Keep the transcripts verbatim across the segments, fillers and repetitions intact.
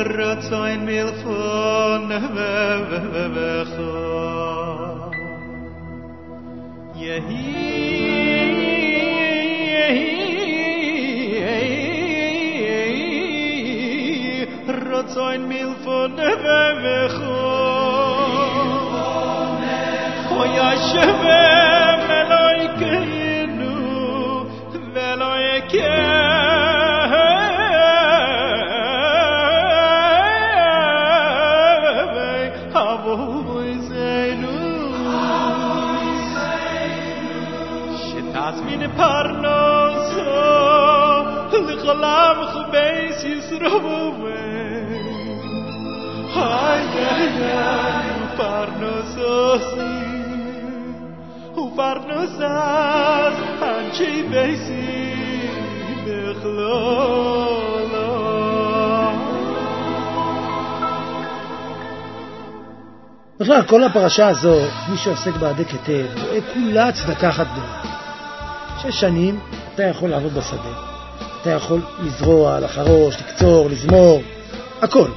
רצון מלפון ובכה יהי רצון מלפון ובכה hoya sheve meloikenu veloike avoy zenu shitas min parnos l'cholam khbeis yisrove hay hay hay parnos ופרנסס אנשי ביסי בכלולה. בכלל, כל הפרשה הזו, מי שעוסק בהדק היטב, רואה כולה צדקה אחת גדולה. שש שנים אתה יכול לעבוד בשדה. אתה יכול לזרוע, לחרוש, לקצור, לזמור, הכל.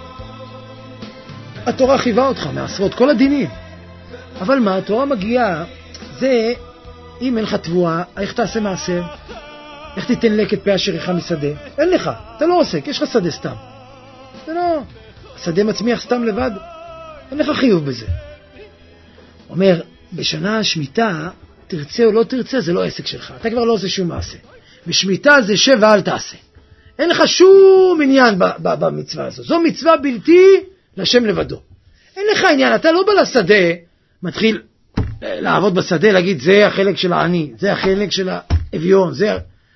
התורה חייבה אותך מעשרות כל הדינים. אבל מה, התורה מגיעה, זה, אם אין לך תבואה, איך תעשה מעשר? איך תיתן לקט פה אשריך משדה? אין לך, אתה לא עוסק, יש לך שדה סתם. זה לא, השדה מצמיח סתם לבד, אין לך חיוב בזה. אומר, בשנה השמיטה, תרצה או לא תרצה, זה לא עסק שלך, אתה כבר לא עושה שום מעשה. בשמיטה זה שב ואל תעשה. אין לך שום עניין ב- ב- במצווה הזו, זו מצווה בלתי לשם לבדו. אין לך עניין, אתה לא בא לשדה, מתחיל לעבוד בשדה, להגיד זה החלק של העני, זה החלק של האביון, זה...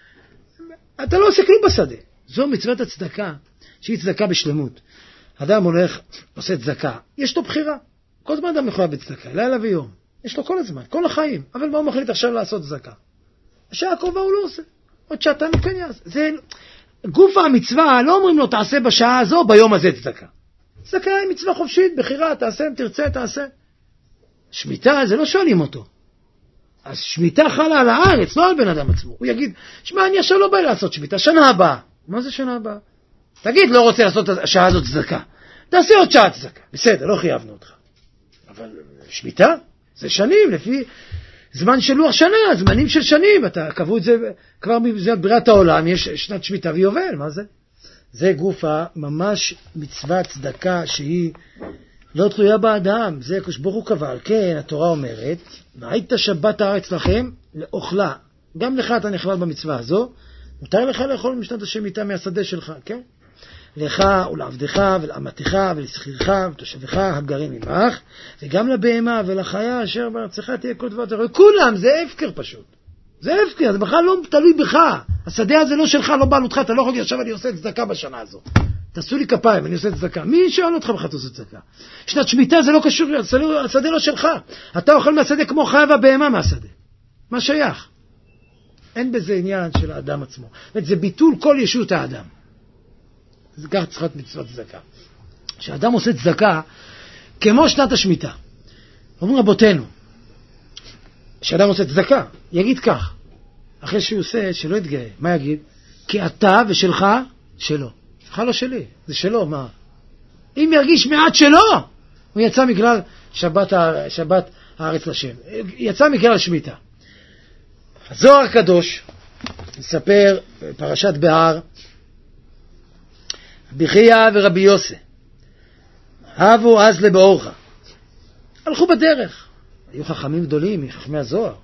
אתה לא עושה כלום בשדה. זו מצוות הצדקה, שהיא צדקה בשלמות. אדם הולך, עושה צדקה, יש לו בחירה. כל זמן אדם יכול בצדקה, לילה ויום. יש לו כל הזמן, כל החיים. אבל מה הוא מחליט עכשיו לעשות צדקה? השעה הקרובה הוא לא עושה. עוד שעתיים הוא כן יעשה. זה... גוף המצווה, לא אומרים לו תעשה בשעה הזו, ביום הזה צדקה. צדקה היא מצווה חופשית, בחירה, תעשה, אם תרצה, תעשה. שמיטה, זה לא שואלים אותו. אז שמיטה חלה על הארץ, לא על בן אדם עצמו. הוא יגיד, שמע, אני עכשיו לא בא לעשות שמיטה, שנה הבאה. מה זה שנה הבאה? תגיד, לא רוצה לעשות השעה הזאת צדקה. תעשה עוד שעה צדקה. בסדר, לא חייבנו אותך. אבל שמיטה, זה שנים, לפי זמן של לוח שנה, זמנים של שנים. אתה קבעו את זה, כבר מזה בריאת העולם, יש שנת שמיטה ויובל, מה זה? זה גופה, ממש מצווה צדקה שהיא לא תלויה באדם, זה ברוך הוא קבל. כן, התורה אומרת, והיית שבת הארץ לכם לאוכלה. גם לך אתה נכלל במצווה הזו, מותר לך לאכול משנת השמיטה מהשדה שלך, כן? לך ולעבדך ולאמתך ולשכירך ולתושבך הגרים עמך, וגם לבהמה ולחיה אשר בארצך תהיה כל דבר. כולם, זה הפקר פשוט. זה הפקר, זה בכלל לא תלוי בך. השדה הזה לא שלך, לא בעלותך, אתה לא יכול עכשיו אני עושה צדקה בשנה הזו. תעשו לי כפיים, אני עושה צדקה. מי שואל אותך בכלל עושה צדקה? שנת שמיטה זה לא קשור, השדה לא שלך. אתה אוכל מהשדה כמו חיה והבהמה מהשדה. מה שייך? אין בזה עניין של האדם עצמו. זה ביטול כל ישות האדם. זה כך צריכת מצוות צדקה. כשאדם עושה צדקה, כמו שנת השמיטה, אומרים רבותינו, כשאדם עושה צדקה, יגיד כך, אחרי שהוא עושה, שלא יתגאה, מה יגיד? כי אתה ושלך, שלו. שלך לא שלי, זה שלו, מה? אם ירגיש מעט שלו, הוא יצא מכלל שבת, שבת הארץ לשם. יצא מכלל השמיטה. הזוהר הקדוש, מספר פרשת בהר, רבי חייא ורבי יוסי, הבו אז לבאורחה. הלכו בדרך. היו חכמים גדולים מחכמי הזוהר.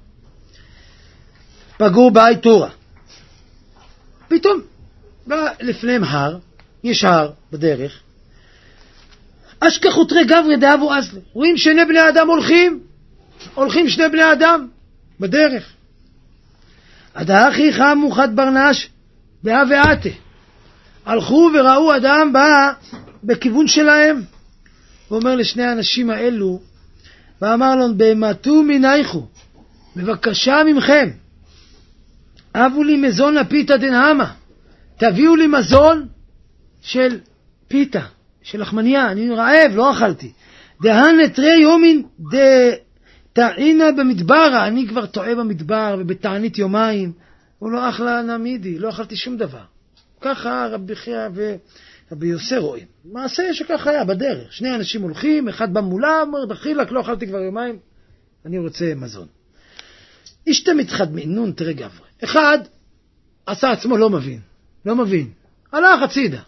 פגעו באי תורה. פתאום בא לפניהם הר, יש הר בדרך. אשכח ותרי גברי דאבו אזלי. רואים שני בני אדם הולכים, הולכים שני בני אדם בדרך. עד האחי חמו חד ברנש באה ועתה. הלכו וראו אדם בא בכיוון שלהם. הוא אומר לשני האנשים האלו, ואמר להם, בהמתו מנייכו, בבקשה ממכם, אבו לי מזון לפיתה דנהמה, תביאו לי מזון של פיתה, של לחמניה, אני רעב, לא אכלתי. דהן נטרי יומין דתעינה במדברה, אני כבר טועה במדבר ובתענית יומיים, הוא לא אכלה נמידי, לא אכלתי שום דבר. ככה רבי חייא רבי יוסי רואים, מעשה שככה היה בדרך, שני אנשים הולכים, אחד בא מולה, אומר, דחילק, לא אכלתי כבר יומיים, אני רוצה מזון. אשתה מתחדמים, נון תראה גברי. אחד עשה עצמו לא מבין, לא מבין, הלך הצידה.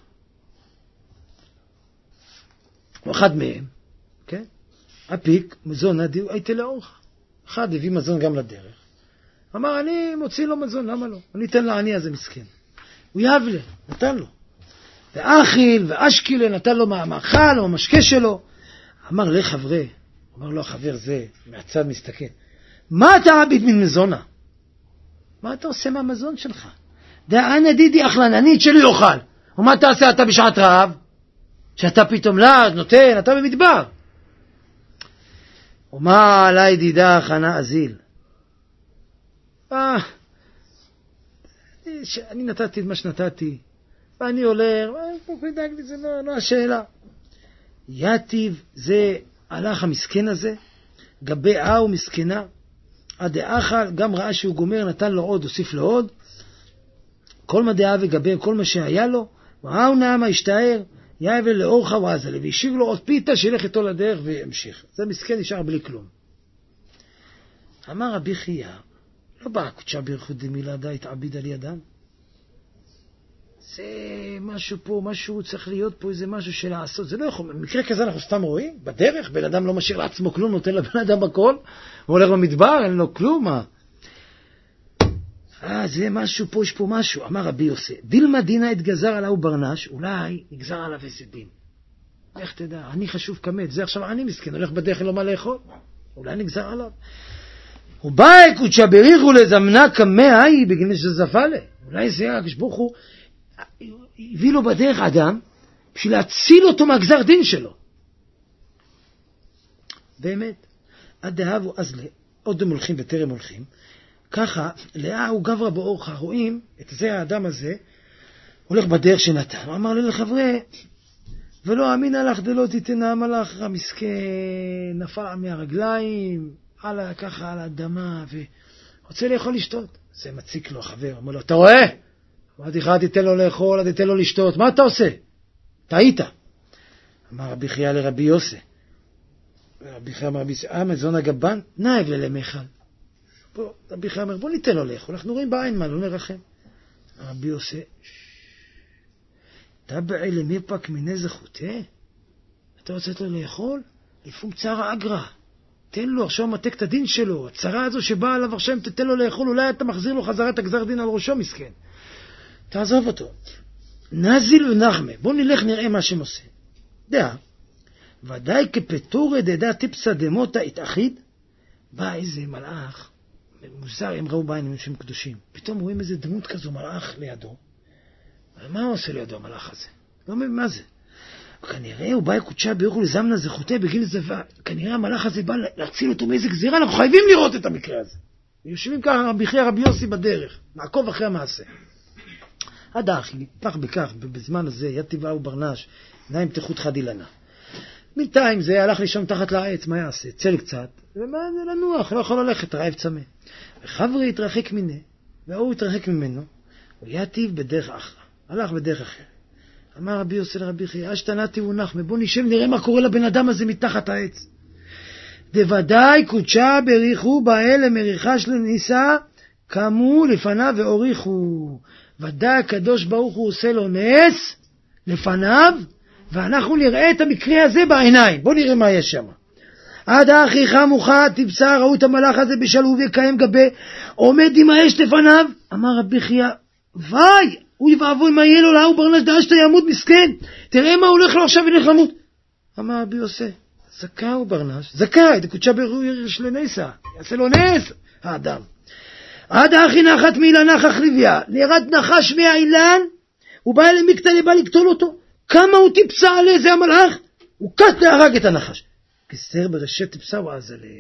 אחד מהם, כן? הפיק, מזון הדיו, הייתי לאורך. אחד הביא מזון גם לדרך. אמר, אני מוציא לו מזון, למה לא? אני אתן לעני הזה מסכן. הוא יבלה, נתן לו. ואכיל ואשקילה, נתן לו מאכל או משקה שלו. אמר לי חבר'ה, אמר לו החבר זה, מהצד מסתכל, מה אתה עביד מן מזונה? מה אתה עושה מהמזון שלך? דאנה דידי אכלננית שלי אוכל. ומה תעשה אתה בשעת רעב? שאתה פתאום לא נותן, אתה במדבר. ומה עליי דידה חנה אזיל? אה, אני נתתי את מה שנתתי, ואני הולך, ודאג לי, זה לא, לא השאלה. יתיב זה הלך המסכן הזה, גבי אה ומסכנה, עד האכל, גם ראה שהוא גומר, נתן לו עוד, הוסיף לו עוד, כל מה דעה וגבי, כל מה שהיה לו, והאו נעמה השתער, יאבל לאורחה ועזלה, והשיב לו עוד פיתה שילך איתו לדרך וימשיך. זה מסכן נשאר בלי כלום. אמר רבי חייא, לא בא קודשה ברכות דמילה דה התעביד על ידם. זה משהו פה, משהו צריך להיות פה, איזה משהו של לעשות. זה לא יכול, במקרה כזה אנחנו סתם רואים, בדרך, בן אדם לא משאיר לעצמו כלום, נותן לבן אדם הכל, הוא הולך במדבר, אין לו כלום, מה? אה, זה משהו פה, יש פה משהו. אמר רבי יוסי, דילמה דינה התגזר עליו ברנש, אולי נגזר עליו איזה דין. איך תדע, אני חשוב כמת, זה עכשיו אני מסכן, הולך בדרך אין לו מה לאכול, אולי נגזר עליו. הוא בא קודשה בריחו לזמנה כמה היא בגלל שזפה לה. אולי זה הקדוש ברוך הוא הביא לו בדרך אדם בשביל להציל אותו מהגזר דין שלו. באמת, עד דהבו אז עוד הם הולכים וטרם הולכים, ככה לאה הוא גברה באורחה, רואים את זה האדם הזה הולך בדרך שנתן. הוא אמר לי לחברי, ולא אמין הלך דלא תיתן המלאך המסכן, נפל מהרגליים, על, ככה על האדמה, ורוצה לאכול לשתות. זה מציק לו החבר, אומר לו, אתה רואה? אמרתי לך, תיתן לו לאכול, תיתן לו לשתות, מה אתה עושה? טעית. אמר רבי חייא לרבי יוסי, רבי חייא אמר רבי יוסי, אה, מזון הגבן, נאיב ללמיכל. בוא, רבי חייא אומר, בוא ניתן לו לאכול, אנחנו רואים בעין מה, לא נרחם. רבי יוסי, תבעי למיפק מיני זכותה? אתה רוצה לו לאכול? לפום צרה אגרה. תן לו עכשיו מתק את הדין שלו, הצרה הזו שבאה עליו עכשיו, תתן לו לאכול, אולי אתה מחזיר לו חזרה את הגזר דין על ראשו מסכן. תעזוב אותו. נזיל ונחמה, בוא נלך נראה מה שהם עושים. דעה, ודאי כפטורי דדה טיפסה דמותה התאחיד, בא איזה מלאך, מוזר, הם ראו בעיניים שהם קדושים, פתאום רואים איזה דמות כזו, מלאך לידו. מה הוא עושה לידו המלאך הזה? לא מבין מה זה. כנראה הוא בא קודשה בירכו לזמנה זכותה בגיל זבה, כנראה המלאך הזה בא להציל אותו מאיזה גזירה, אנחנו חייבים לראות את המקרה הזה. יושבים ככה רבי חייא רבי יוסי בדרך, נעקוב אחרי המעשה. עד האחי, פח בכך, בזמן הזה, יד טבעה וברנש, עיניים תחות חדילנה. בינתיים זה הלך לישון תחת לעץ, מה יעשה? צל קצת, ומה זה לנוח, לא יכול ללכת, רעב צמא. וחברי התרחק מיני, והוא התרחק ממנו, ויתיב בדרך אחרה, הלך בדרך אחרת. אמר רבי יוסי לרבי חייא, אשתנתי ונחמה, בוא נשב נראה מה קורה לבן אדם הזה מתחת העץ. דוודאי קודשה בריחו באלה מריחה של ניסה, קמו לפניו ואוריחו. ודאי הקדוש ברוך הוא עושה לו נס לפניו, ואנחנו נראה את המקרה הזה בעיניים. בוא נראה מה יש שם. עד האחי חמוכה תבשר, ראו את המלאך הזה בשלוב יקיים גבי, עומד עם האש לפניו. אמר רבי חייא, וואי, אוי ואבוי, מה יהיה לו להוא ברנש דעה שאתה ימות מסכן, תראה מה הולך לו עכשיו ונלך למות. אמר רבי יוסי, זכה הוא ברנש, זכה, את הקודשה ברוך יש לנסה, יעשה לו נס האדם. עד האחי נחת מאילן נחח לוויה, נרד נחש מהאילן, הוא בא אלה מקטנה, בא לקטול אותו, כמה הוא טיפסה עליה, זה המלאך, הוא קט להרג את הנחש. כסר ברשת טיפסה הוא אז עליה.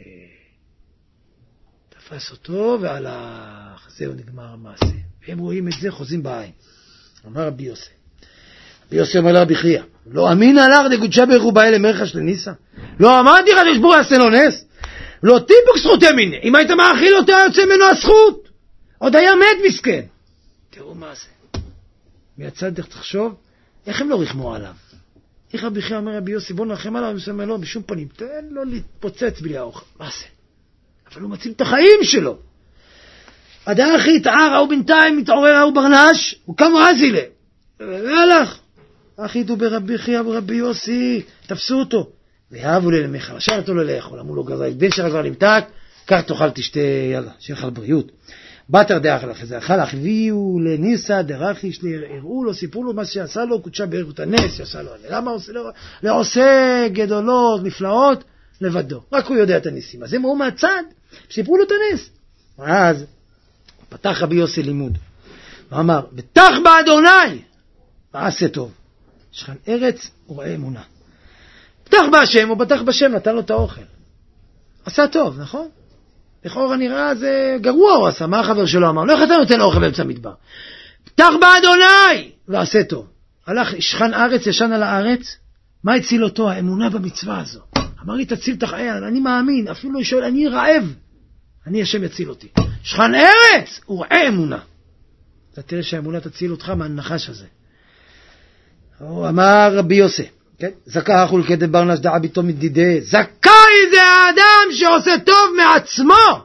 תפס אותו והלך, זהו נגמר המעשה. והם רואים את זה, חוזים בעין. אמר רבי יוסי. רבי יוסי אומר לרבי חייא, לא אמין הלך דקודשה ברוך הוא בא אלה מרחש לניסה. לא אמרתי לך לשבור יעשה לו נס. לא טיפוק זכות ימיני. אם היית מאכיל אותו, יוצא ממנו הזכות. עוד היה מת מסכן. תראו מה זה. מהצד איך תחשוב, איך הם לא רחמו עליו? איך רבי חייא אומר רבי יוסי, בוא נרחם עליו, הוא אומר לו, בשום פנים, תן לו להתפוצץ בלי האוכל. מה זה? אבל הוא מציל את החיים שלו. הדאחי התער, הוא בינתיים מתעורר, הוא ברנש, הוא קם רזי לה. והלך. אחי דו ברבי חייא ורבי יוסי, תפסו אותו. והאבו לי למחל, השאר אותו לו לאכול, אמרו לו גזר, די שרה כבר נמתק, כך תאכל תשתה, יאללה, שיהיה לך בריאות. בתר דאכל אחרי זה, אכל הביאו לניסה, דרכי שלי, הראו לו, סיפרו לו מה שעשה לו, קודשה בערכות הנס, שעשה לו. למה עושה לו? לעושה גדולות, נפלאות, לבדו. רק הוא יודע את הניסים. אז הם ראו מהצד, סיפרו לו את הנס. ואז פתח רבי יוסי לימוד. הוא אמר, בטח באדוני, ועשה טוב. שכן ארץ וראה אמונה. פתח בהשם, הוא פתח בשם, נתן לו את האוכל. עשה טוב, נכון? לכאורה נראה זה גרוע הוא עשה, מה החבר שלו אמר? לא איך אתה נותן אוכל באמצע המדבר? פתח באדוני ועשה טוב. הלך שכן ארץ, ישן על הארץ, מה הציל אותו? האמונה במצווה הזו. אמר לי תציל את החיים, אני מאמין, אפילו לא שואל, אני רעב, אני השם יציל אותי. שכן ארץ הוא ראה אמונה. אתה תראה שהאמונה תציל אותך מהנחש הזה. הוא אמר רבי יוסי, כן? זכאי החול כדי ברנש דעה ביתו מדידי. זכאי זה האדם שעושה טוב מעצמו.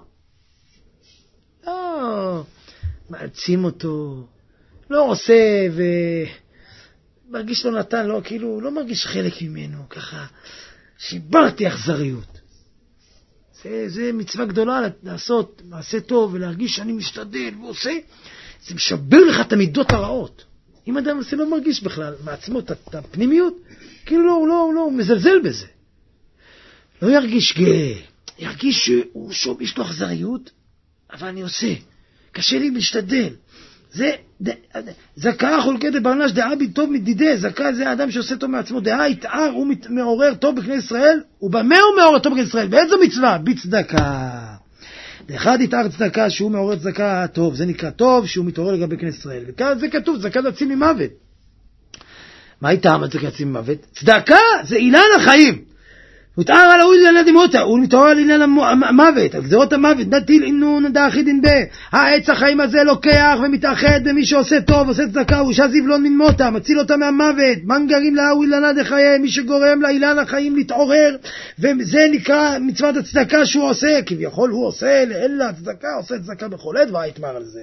לא, מעצים אותו, לא עושה ומרגיש לא נתן, לא, כאילו, לא מרגיש חלק ממנו, ככה, שיברתי אכזריות. זה, זה מצווה גדולה לעשות, מעשה טוב ולהרגיש שאני משתדל ועושה, זה משבר לך את המידות הרעות. אם אדם עושה לא מרגיש בכלל מעצמו את הפנימיות, כאילו לא, הוא לא, לא, הוא מזלזל בזה. לא ירגיש גאה, ירגיש שהוא שוב, יש לו אכזריות, אבל אני עושה, קשה לי להשתדל. זה, זכאי חולקי דברנש דעה בי טוב מדידי, זכאי זה האדם שעושה טוב מעצמו, דעה יתאר, הוא מעורר טוב בכנסת ישראל, ובמה הוא מעורר טוב בכנסת ישראל? באיזו מצווה? בצדקה. אחד יתאר צדקה שהוא מעורר צדקה טוב, זה נקרא טוב שהוא מתעורר לגבי כנסת ישראל. וכאן זה כתוב, צדקה זה יציל ממוות. מה הייתה מה צדקה יציל ממוות? צדקה זה עניין החיים. הוא יתאר על ההוא לעניין דמותה, הוא מתעורר על עניין המוות, על גזירות המוות, נטיל אינו נדע אחידין בה. העץ החיים הזה לוקח ומתאחד במי שעושה טוב, עושה צדקה, הוא שזיב לא מנמותה, מציל אותה מהמוות, מנגרים להוא אילנה דחיי, מי שגורם לאילן החיים להתעורר, וזה נקרא מצוות הצדקה שהוא עושה, כביכול הוא עושה לאלה הצדקה, עושה צדקה בכל עת, והיתמר על זה.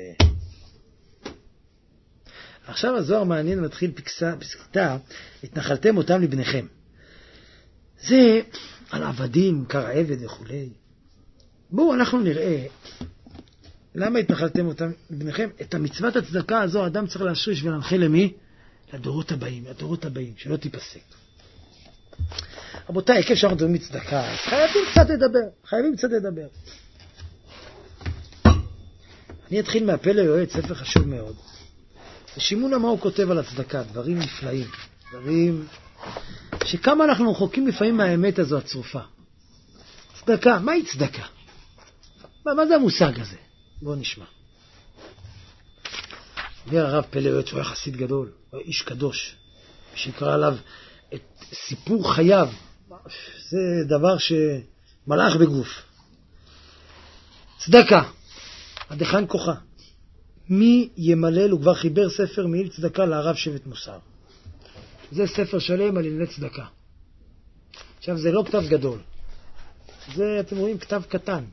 עכשיו הזוהר מעניין מתחיל פסקה, פסקתה, התנחלתם אותם לבניכם. זה על עבדים, קר עבד וכו'. בואו אנחנו נראה למה התנחלתם אותם לבניכם. את המצוות הצדקה הזו האדם צריך להשריש ולהנחיל למי? לדורות הבאים, לדורות הבאים, שלא תיפסק. רבותיי, היקף שאנחנו מדברים מצדקה, חייבים קצת לדבר, חייבים קצת לדבר. אני אתחיל מהפלא יועץ, ספר חשוב מאוד. ושימונה מה הוא כותב על הצדקה, דברים נפלאים, דברים שכמה אנחנו רחוקים לפעמים מהאמת הזו הצרופה. צדקה, מהי צדקה? מה, מה זה המושג הזה? בואו נשמע. אומר הרב פלא יועץ, הוא היה חסיד גדול, הוא היה איש קדוש, שיקרא עליו את סיפור חייו. זה דבר שמלאך בגוף. צדקה, עד היכן כוחה? מי ימלל, הוא כבר חיבר ספר מעיל צדקה לערב שבט מוסר. זה ספר שלם על ענייני צדקה. עכשיו זה לא כתב גדול, זה אתם רואים כתב קטן.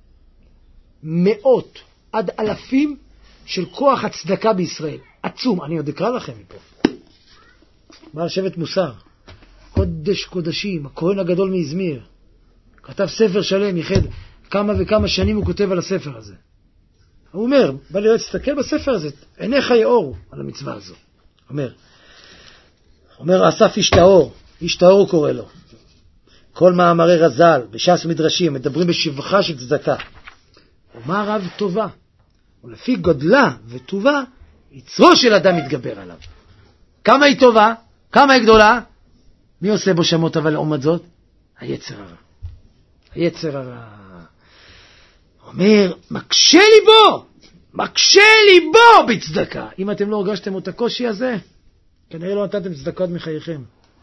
מאות עד אלפים של כוח הצדקה בישראל, עצום. אני עוד אקרא לכם מפה. בעל שבט מוסר, קודש קודשים, הכהן הגדול מאזמיר, כתב ספר שלם, יחד כמה וכמה שנים הוא כותב על הספר הזה. הוא אומר, בא לי להסתכל בספר הזה, עיניך יאורו על המצווה הזו. אומר, אומר אסף איש טהור, איש טהור הוא קורא לו. כל מאמרי רז"ל, בש"ס ומדרשים, מדברים בשבחה של צדקה. ומה רב טובה? ולפי גודלה וטובה, יצרו של אדם מתגבר עליו. כמה היא טובה? כמה היא גדולה? מי עושה בו שמות אבל לעומת זאת? היצר הרע. היצר הרע. אומר, מקשה ליבו, מקשה ליבו בצדקה. אם אתם לא הרגשתם את הקושי הזה, כנראה לא נתתם צדקות מחייכם.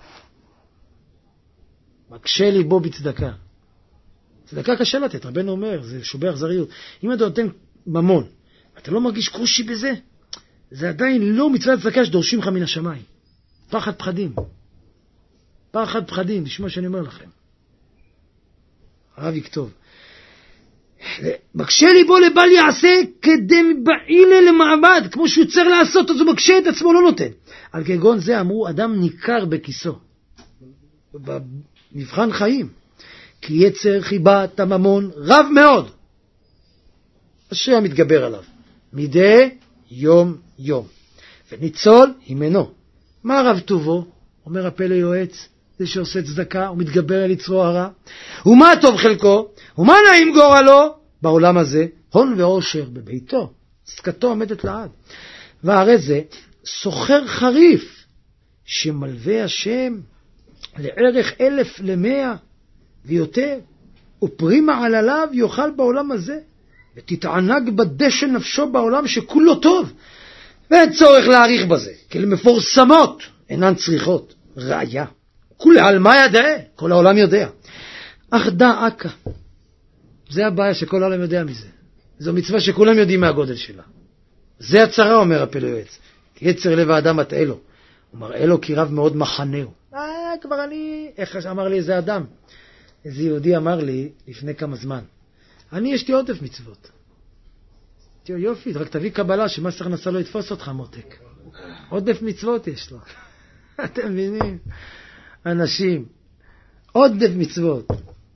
מקשה ליבו בצדקה. צדקה קשה לתת, רבנו אומר, זה שובר אכזריות. אם אתה נותן ממון, אתה לא מרגיש קושי בזה, זה עדיין לא מצוות צדקה שדורשים לך מן השמיים. פחד פחדים. פחד פחדים, תשמע שאני אומר לכם. הרב יכתוב. מקשה ליבו לבל יעשה כדי בעילה למעבד, כמו שהוא צריך לעשות, אז הוא מקשה את עצמו, לא נותן. על כגון זה אמרו, אדם ניכר בכיסו. במבחן חיים. כי יצר חיבת הממון רב מאוד. אשר מתגבר עליו. מדי יום יום. וניצול הימנו. מה רב טובו? אומר הפלא יועץ, זה שעושה צדקה, הוא מתגבר על יצרו הרע. ומה טוב חלקו? ומה נעים גורלו? בעולם הזה, הון ועושר בביתו. צדקתו עומדת לעד. והרי זה סוחר חריף, שמלווה השם לערך אלף למאה ויותר, ופרימה על עליו יאכל בעולם הזה, ותתענג בדשא נפשו בעולם שכולו טוב. ואין צורך להאריך בזה, כי למפורסמות אינן צריכות ראיה. כולי על מה ידע? כל העולם יודע. אך דא אקה. זה הבעיה שכל העולם יודע מזה. זו מצווה שכולם יודעים מהגודל שלה. זה הצרה, אומר הפלא יועץ. יצר לב האדם מטעה לו. הוא מראה לו כי רב מאוד מחנהו. אה, כבר אני... איך אמר לי איזה אדם? איזה יהודי אמר לי לפני כמה זמן. אני יש לי עודף מצוות. תראו יופי, רק תביא קבלה שמס הכנסה לא יתפוס אותך מותק. עודף מצוות יש לו. אתם מבינים? אנשים. עודף מצוות.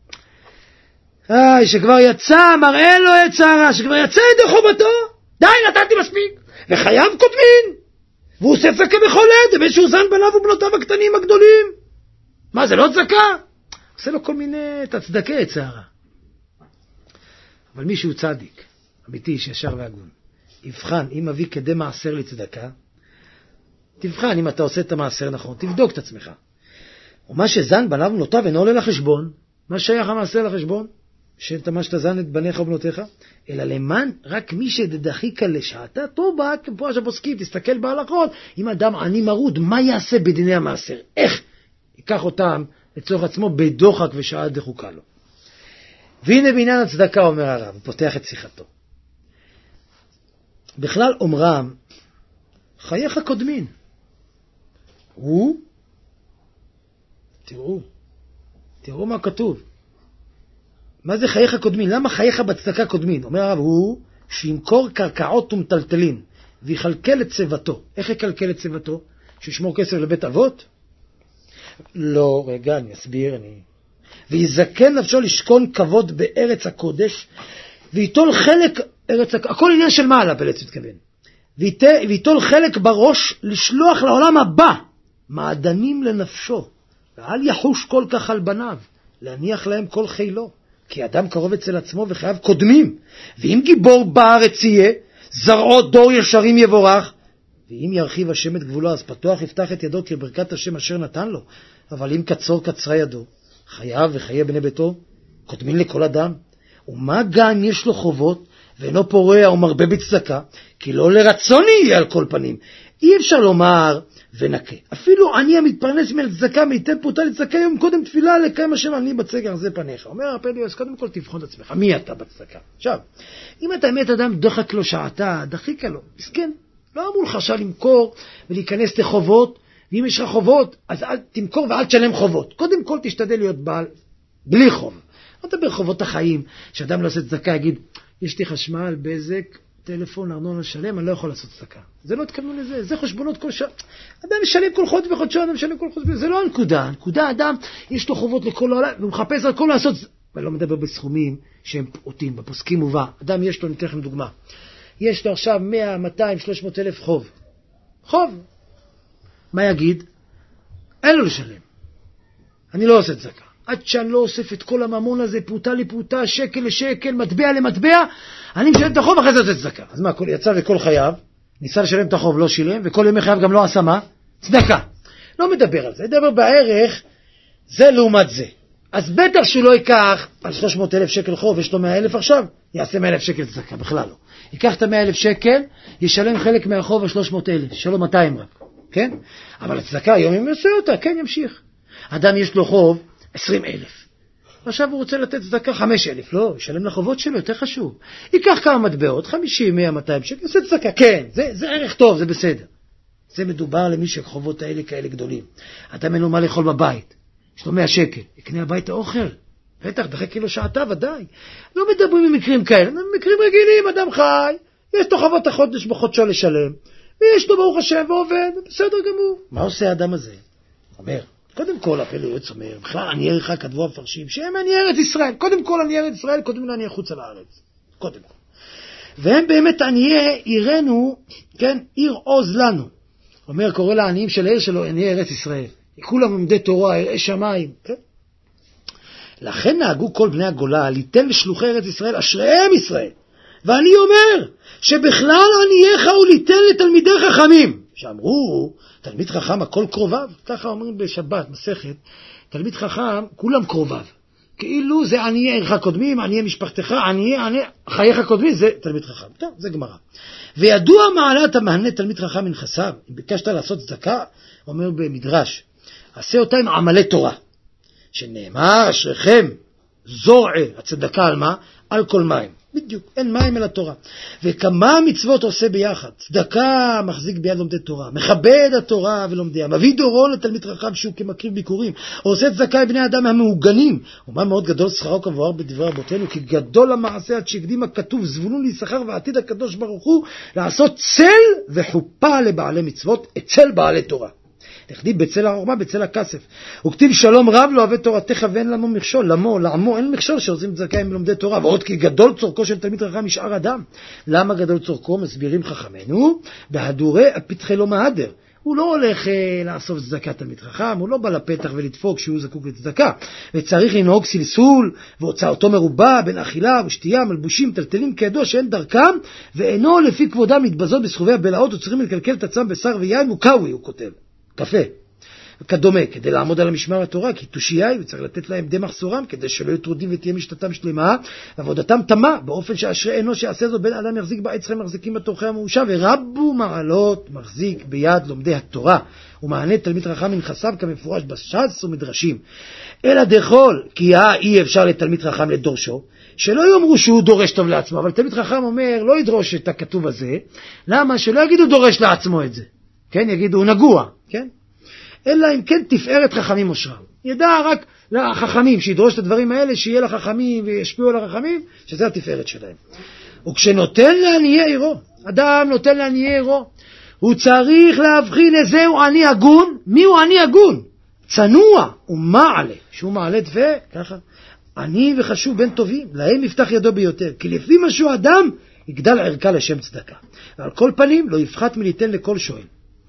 איי, שכבר יצא, מראה לו את צערה, שכבר יצא ידי חובתו. די, נתתי מספיק. וחייו קודמין. והוא עושה צדקה בכל עת, באיזשהו זן בניו ובנותיו הקטנים הגדולים. מה, זה לא צדקה? עושה לו כל מיני תצדקי את צערה. אבל מישהו צדיק, אמיתי, איש ישר והגון, יבחן, אם מביא כדי מעשר לצדקה, תבחן אם אתה עושה את המעשר נכון, תבדוק את עצמך. ומה שזן בניו ובנותיו אינו עולה לחשבון, מה שייך המעשר לחשבון? שאתה מה שאתה זן את בניך ובנותיך, אלא למען רק מי שדחיקה לשעתה, פה בא, פה השפוסקים, תסתכל בהלכות, אם אדם עני מרוד, מה יעשה בדיני המעשר? איך? ייקח אותם לצורך עצמו בדוחק ושעה דחוקה לו. והנה בעניין הצדקה, אומר הרב, הוא פותח את שיחתו. בכלל אומרם, חייך קודמין. הוא, תראו, תראו מה כתוב. מה זה חייך קודמין? למה חייך בצדקה קודמין? אומר הרב, הוא שימכור קרקעות ומטלטלין, ויחלקל את צוותו. איך יקלקל את צוותו? שישמור כסף לבית אבות? לא, רגע, אני אסביר, אני... ויזכן נפשו לשכון כבוד בארץ הקודש, ויתול חלק, ארץ, הכל עניין של מעלה בלץ מתכוון, ויתול חלק בראש לשלוח לעולם הבא, מעדנים לנפשו, ואל יחוש כל כך על בניו, להניח להם כל חילו, כי אדם קרוב אצל עצמו וחייו קודמים, ואם גיבור בארץ יהיה, זרעו דור ישרים יבורך, ואם ירחיב השם את גבולו, אז פתוח יפתח את ידו כברכת השם אשר נתן לו, אבל אם קצור קצרה ידו, חייו וחיי בני ביתו קודמים לכל אדם. ומה גם יש לו חובות ואינו פורע או מרבה בצדקה, כי לא לרצון יהיה על כל פנים. אי אפשר לומר ונקה. אפילו אני המתפרנס מלצדקה, מיתן פרוטה לצדקה יום קודם תפילה לקיים השם אני בצדקה זה פניך. אומר הפלא יועץ, קודם כל תבחון את עצמך, מי אתה בצדקה? עכשיו, אם אתה מת אדם דוחק לו שעתה, דחיקה לו, מסכן, לא אמור לך עכשיו למכור ולהיכנס לחובות, ואם יש לך חובות, אז אל תמכור ואל תשלם חובות. קודם כל תשתדל להיות בעל, בלי חוב. לא תדבר חובות החיים, שאדם לא עושה צדקה, יגיד, יש לי חשמל, בזק, טלפון, ארנונה לשלם, אני לא יכול לעשות צדקה. זה לא התכוונו לזה, זה חשבונות כל שעה. אדם משלם כל חודש וחודשו, אדם משלם כל חודש, זה לא הנקודה. הנקודה, אדם, יש לו חובות לכל העולם, והוא מחפש על כל לעשות, ואני לא מדבר בסכומים שהם פרוטים, בפוסקים מובא. אדם יש לו, ניתן לכם דוגמה. יש לו עכשיו מאה, מאתיים, שלוש מאות אלף חוב. חוב. מה יגיד? אין לו לשלם. אני לא עושה צדקה. עד שאני לא אוסף את כל הממון הזה, פרוטה לפרוטה, שקל לשקל, מטבע למטבע, אני משלם את החוב, אחרי זה עושה צדקה. אז מה, יצא וכל חייו, ניסה לשלם את החוב, לא שילם, וכל ימי חייו גם לא עשה מה? צדקה. לא מדבר על זה, מדבר בערך, זה לעומת זה. אז בטח שהוא לא ייקח על שלוש מאות אלף שקל חוב, יש לו מאה אלף עכשיו, יעשה מאה אלף שקל צדקה, בכלל לא. ייקח את ה-מאה אלף שקל, ישלם חלק מהחוב על שלוש מאות אלף, שלו מאתיים רק, כן? אבל הצדקה היום אם יעשה אותה, כן ימשיך. אדם יש לו חוב עשרים אלף. עכשיו הוא רוצה לתת צדקה חמישה אלף, לא, ישלם לחובות שלו, יותר חשוב. ייקח כמה מטבעות, חמישים, מאה, מאתיים שקל, יעשה צדקה, כן, זה, זה ערך טוב, זה בסדר. זה מדובר למי שחובות האלה כאלה גדולים. אדם אין לו מה לאכול בבית, יש לו מאה שקל, יקנה הביתה אוכל, בטח, דחק לו שעתה ודאי. לא מדברים במקרים כאלה, במקרים רגילים, אדם חי, יש לו חובות החודש בחודשו לשלם, ויש לו ברוך השם ועובד, בסדר גמור. מה עושה האדם הזה? אומר, קודם כל, הפלא יועץ אומר, בכלל עניי עירך כתבו המפרשים, שהם עניי ארץ ישראל, קודם כל עניי ארץ ישראל, קודם כל עניי חוץ על הארץ, קודם כל. והם באמת עניי עירנו, כן, עיר עוז לנו. אומר, קורא לעניים של העיר שלו, עניי ארץ ישראל. כולם עומדי תורה, יראי שמיים, כן? לכן נהגו כל בני הגולה, ליתן לשלוחי ארץ ישראל, אשריהם ישראל. ואני אומר, שבכלל ענייך הוא ליתן לתלמידי חכמים. שאמרו, תלמיד חכם הכל קרוביו, ככה אומרים בשבת, מסכת, תלמיד חכם, כולם קרוביו. כאילו זה עניי עירך קודמים, עניי משפחתך, עניי, עניי חייך קודמים, זה תלמיד חכם. טוב, זה גמרא. וידוע מעלת המהנה תלמיד חכם מנכסיו, אם ביקשת לעשות צדקה, אומר במדרש, עשה אותה עם עמלי תורה, שנאמר אשריכם זורעי, הצדקה על מה? על כל מים. בדיוק, אין מים אל התורה. וכמה מצוות עושה ביחד? צדקה מחזיק ביד לומדי תורה, מכבד התורה ולומדיה, מביא דורו לתלמיד חכם שהוא כמקריב ביקורים, עושה צדקה לבני אדם המעוגנים. ומה מאוד גדול שכרו כמבואר בדברי רבותינו, כי גדול המעשה עד שהקדים הכתוב זבולון ליששכר ועתיד הקדוש ברוך הוא לעשות צל וחופה לבעלי מצוות אצל בעלי תורה. תכתיב בצל החוכמה, בצל הכסף. וכתיב שלום רב לא אוהב תורתך ואין למו מכשול. למו, לעמו אין מכשול שעושים צדקה עם לומדי תורה. ועוד כי גדול צורכו של תלמיד חכם משאר אדם. למה גדול צורכו? מסבירים חכמנו, בהדורי הפתחי לא מהדר. הוא לא הולך אה, לעשות צדקה תלמיד חכם, הוא לא בא לפתח ולדפוק שהוא זקוק לצדקה. וצריך לנהוג סלסול, והוצאתו מרובה בין אכילה ושתייה, מלבושים, טלטלים כידוע שאין דרכם, ואינו לפי כבודם מתבזות בסחובי הבלעות, וצריכים לקלקל את עצמם בשר ויין מוקאווי, הוא כותב. קפה, כדומה, כדי לעמוד על המשמר התורה, כי תושייה היא, וצריך לתת להם די מחסורם, כדי שלא יטרודים ותהיה משתתם שלמה, ועבודתם תמה, באופן שאשרי אנוש יעשה זאת, בין אדם יחזיק בעץ חיים מחזיקים בתורכי המאושה, ורבו מעלות מחזיק ביד לומדי התורה, ומענה תלמיד חכם מנכסיו כמפורש בש"ס ומדרשים. אלא דכל, כי אי אפשר לתלמיד חכם לדורשו, שלא יאמרו שהוא דורש טוב לעצמו, אבל תלמיד חכם אומר, לא ידרוש את הכתוב הזה, למה? שלא יגידו דורש לעצמו את זה. כן, יגידו, הוא נגוע, כן? אלא אם כן תפארת חכמים אושרם. ידע רק לחכמים, שידרוש את הדברים האלה, שיהיה לחכמים וישפיעו על החכמים, שזה התפארת שלהם. וכשנותן לעניי עירו, אדם נותן לעניי עירו, הוא צריך להבחין איזה הוא עני הגון, מי הוא עני הגון? צנוע ומעלה, שהוא מעלה דפה, ככה, עני וחשוב בין טובים, להם יפתח ידו ביותר, כי לפי משהו אדם, יגדל ערכה לשם צדקה. ועל כל פנים לא יפחת מליתן לכל שואל.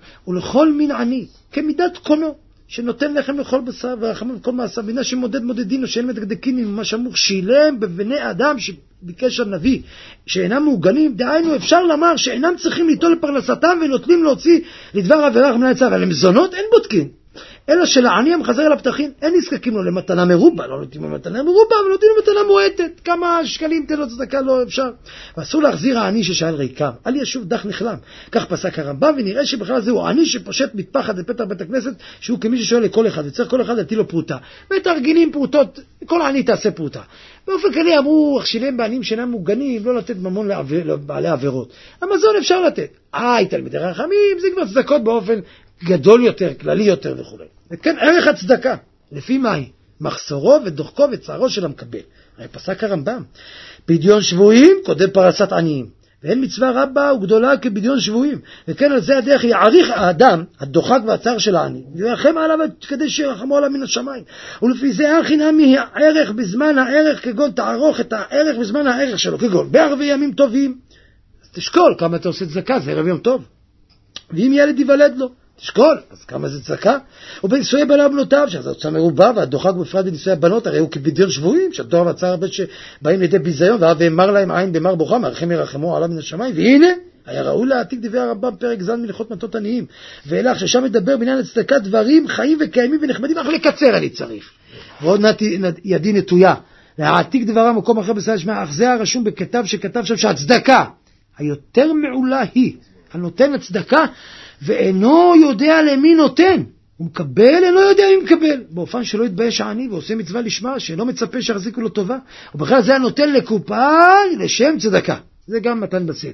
ולכל מין עני, כמידת קונו, שנותן לכם לכל בשר ורחם לכל מעשה, בינה שמודד מודדין או שאין מדקדקין ממה שאמור, שילם בבני אדם שביקש הנביא, שאינם מעוגנים, דהיינו אפשר לומר שאינם צריכים ליטול לפרנסתם ונותנים להוציא לדבר עבירה רחמנא ליצלן, אבל למזונות אין בודקים. אלא שלעני המחזר אל הפתחים, אין נזקקים לו למתנה מרובה, לא נותנים לו למתנה מרובה, אבל נותנים לו מתנה מועטת, כמה שקלים תן לו צדקה, לא אפשר. ואסור להחזיר העני ששאל ריקם, אל ישוב דח נחלם. כך פסק הרמב"ם, ונראה שבכלל זהו עני שפושט מטפחת בפתח בית הכנסת, שהוא כמי ששואל לכל אחד, וצריך כל אחד להטיל לו פרוטה. מתרגילים פרוטות, כל עני תעשה פרוטה. באופן כללי אמרו, אכשילם בעניים שאינם מוגנים, לא לתת ממון לבעלי עבירות. המזון אפשר לתת. איי, תלמידי חכמים, זה כבר צדקות באופן גדול יותר, כללי יותר וכו'. וכן, ערך הצדקה, לפי מהי? מחסורו ודוחקו וצערו של המקבל. הרי פסק הרמב"ם, פדיון שבויים קודם פרנסת עניים, ואין מצווה רבה וגדולה כפדיון שבויים, וכן על זה הדרך יעריך האדם, הדוחק והצער של העני, וירחם עליו כדי שירחמו עליו מן השמיים. ולפי זה הכי נמי הערך בזמן הערך, כגון תערוך את הערך בזמן הערך שלו, כגון בערבי ימים טובים. אז תשקול כמה אתה עושה צדקה, זה ערב יום טוב. ואם ילד יוולד לו, תשקול, אז כמה זה צדקה? ובנישואי בניו בנותיו, שזה הוצא מרובה, והדוחק בפרט בנישואי הבנות, הרי הוא כפדיון שבויים, שהדור והצער הרבה שבאים לידי ביזיון, ואמר להם עין במר בוכה, מערכם ירחמו עליו מן השמיים, והנה, היה ראוי להעתיק דברי הרמב"ם פרק ז' מלכות מתות עניים, ואילך ששם מדבר בעניין הצדקה דברים חיים וקיימים ונחמדים, אך לקצר אני צריך. ועוד ידי נטויה, להעתיק דברה מקום אחר בסייל שמע, אך זה הרשום בכתב שכתב שם שהצדקה היותר מעולה היא, הנותן הצדקה ואינו יודע למי נותן, הוא מקבל, אינו יודע מי מקבל, באופן שלא יתבייש העני ועושה מצווה לשמה, שאינו מצפה שיחזיקו לו טובה, ובכלל זה הנותן לקופה לשם צדקה, זה גם מתן בסתר.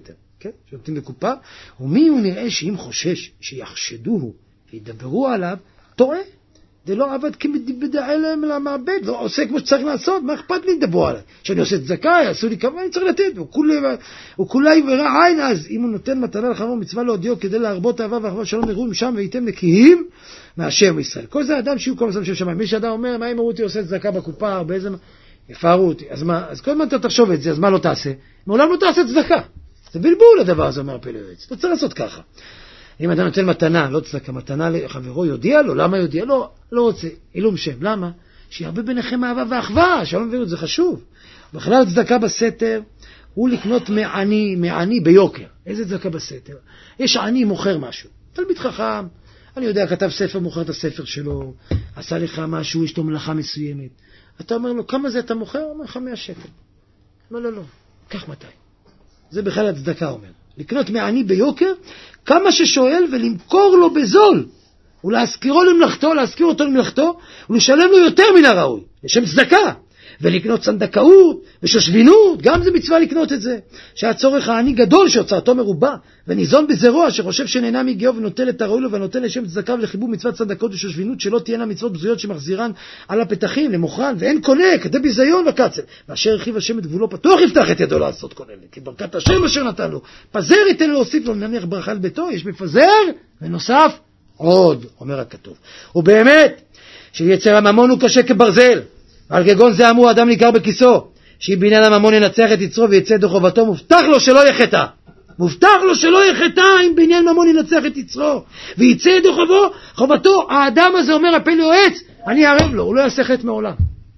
כן? שנותנים לקופה, ומי הוא נראה שאם חושש שיחשדוהו וידברו עליו, טועה. זה לא עבד כמדבדה אליהם למעבד, לא עושה כמו שצריך לעשות, מה אכפת לי לדברו עליי? שאני עושה צדקה, יעשו לי כמה, אני צריך לתת, הוא כולי ורע עין, אז אם הוא נותן מתנה לחברו מצווה להודיעו כדי להרבות אהבה ואחווה שלום יראו משם וייתם נקיים מהשם ישראל. כל זה אדם שיהיו כל מסם של שמיים. מי שאדם אומר, מה אם אמרו אותי עושה צדקה בקופה, באיזה... יפארו אותי, אז מה, אז כל הזמן אתה תחשוב את זה, אז מה לא תעשה? מעולם לא תעשה צדקה. זה בלבול הדבר הזה, אומר פלא יועץ. אתה צריך לעשות ככה. אם אתה נותן מתנה, לא צדקה, מתנה לחברו, יודיע לו, למה יודיע? לא, לא רוצה, אילום שם, למה? שירבה ביניכם אהבה ואחווה, שלום וירות, זה חשוב. בכלל צדקה בסתר, הוא לקנות מעני, מעני ביוקר. איזה צדקה בסתר? יש עני מוכר משהו, תלמיד חכם, אני יודע, כתב ספר, מוכר את הספר שלו, עשה לך משהו, יש לו מלאכה מסוימת. אתה אומר לו, כמה זה אתה מוכר? הוא אומר לך מאה שקל. לא, לא, לא, קח מתי. זה בכלל הצדקה אומר. לקנות מעני ביוקר, כמה ששואל ולמכור לו בזול, ולהזכירו למלאכתו, להזכיר אותו למלאכתו, ולשלם לו יותר מן הראוי, לשם צדקה, ולקנות צדקאות ושושבינות, גם זה מצווה לקנות את זה, שהצורך העני גדול שהוצאתו מרובה, וניזון בזרוע שחושב שנהנה מגיעו ונוטל את הראוי לו, ונותן לשם צדקה ולחיבור מצוות צדקות ושושבינות, שלא תהיינה מצוות בזויות שמחזירן על הפתחים, למוכרן, ואין קונה, כדי ביזיון וקצל, ואשר הרחיב השם את גבולו פתוח יפתח את ידו לעשות כל אלה, כי ברכת השם אשר נתן לו, פזר ייתן לו להוסיף לו, נניח ברכה על ביתו, יש מפזר, ונוסף עוד, אומר הכתוב. ובאמת, שיצר הממון הוא קשה כברזל, ועל כגון זה אמרו אדם ניכר בכיסו, שאם בעניין הממון ינצח את יצרו ויצא דו חובתו, מובטח לו שלא יחטא. מובטח לו שלא יחטא אם בעניין ממון ינצח את יצרו ויצא דו חובו, חובתו. האדם הזה אומר הפלא יועץ, אני אערב לו, הוא לא יעשה חטא מעולם.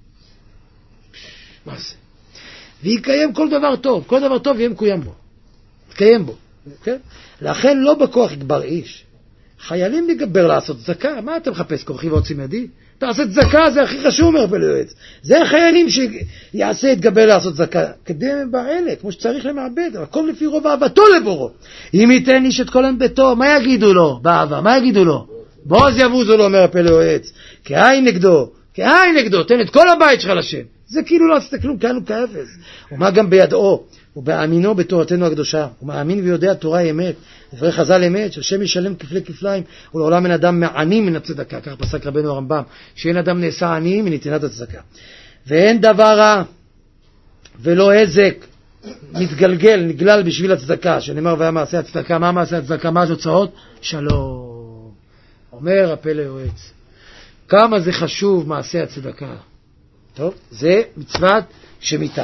מה זה? ויקיים כל דבר טוב, כל דבר טוב יהיה מקוים בו. יקיים בו. Okay? לכן לא בכוח יגבר איש. חיילים לגבר לעשות צדקה, מה אתה מחפש כורחי ועוצם ידי? תעשה צדקה, זה הכי חשוב, אומר פלא יועץ. זה החיילים שיעשה התגבר לעשות צדקה, כדי בעלה, כמו שצריך למעבד, הכל לפי רוב אהבתו לבורו. אם ייתן איש את כל עם ביתו, מה יגידו לו באהבה? מה יגידו לו? בוז יבוזו לו, אומר פלא יועץ, כעין נגדו, כעין נגדו, תן את כל הבית שלך לשם. זה כאילו לא עשית כלום, כאן הוא כאפס. ומה גם בידעו, ובאמינו בתורתנו הקדושה, הוא מאמין ויודע תורה אמת, דברי חז"ל אמת, שהשם ישלם כפלי כפליים, ולעולם אין אדם מעני מן הצדקה, כך פסק רבנו הרמב"ם, שאין אדם נעשה עני מנתינת הצדקה. ואין דבר רע, ולא עזק, מתגלגל, נגלל בשביל הצדקה, שנאמר והיה מעשה הצדקה, מה מעשה הצדקה, מה התוצאות? שלום. אומר הפלא יועץ, כמה זה חשוב מעשה הצדקה. טוב, זה מצוות שמיטה.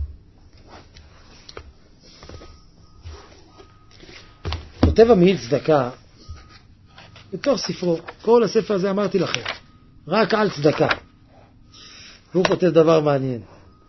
כותב המעיל צדקה, בתוך ספרו, כל הספר הזה אמרתי לכם, רק על צדקה. והוא כותב דבר מעניין.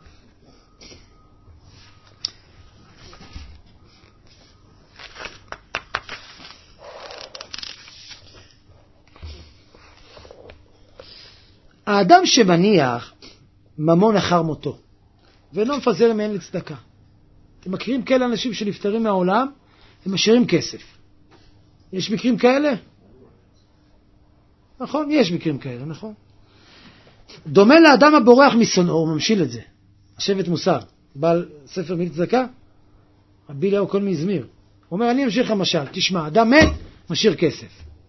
האדם שמניח ממון אחר מותו, ואינו מפזר מעין לצדקה. אתם מכירים כאלה אנשים שנפטרים מהעולם, הם משאירים כסף. יש מקרים כאלה? נכון, יש מקרים כאלה, נכון. דומה לאדם הבורח משונאו, הוא ממשיל את זה. השבט מוסר, בעל ספר מעיל צדקה, רבי אליהו כל מזמיר. הוא אומר, אני אמשיך לך משל, תשמע, אדם מת, משאיר כסף.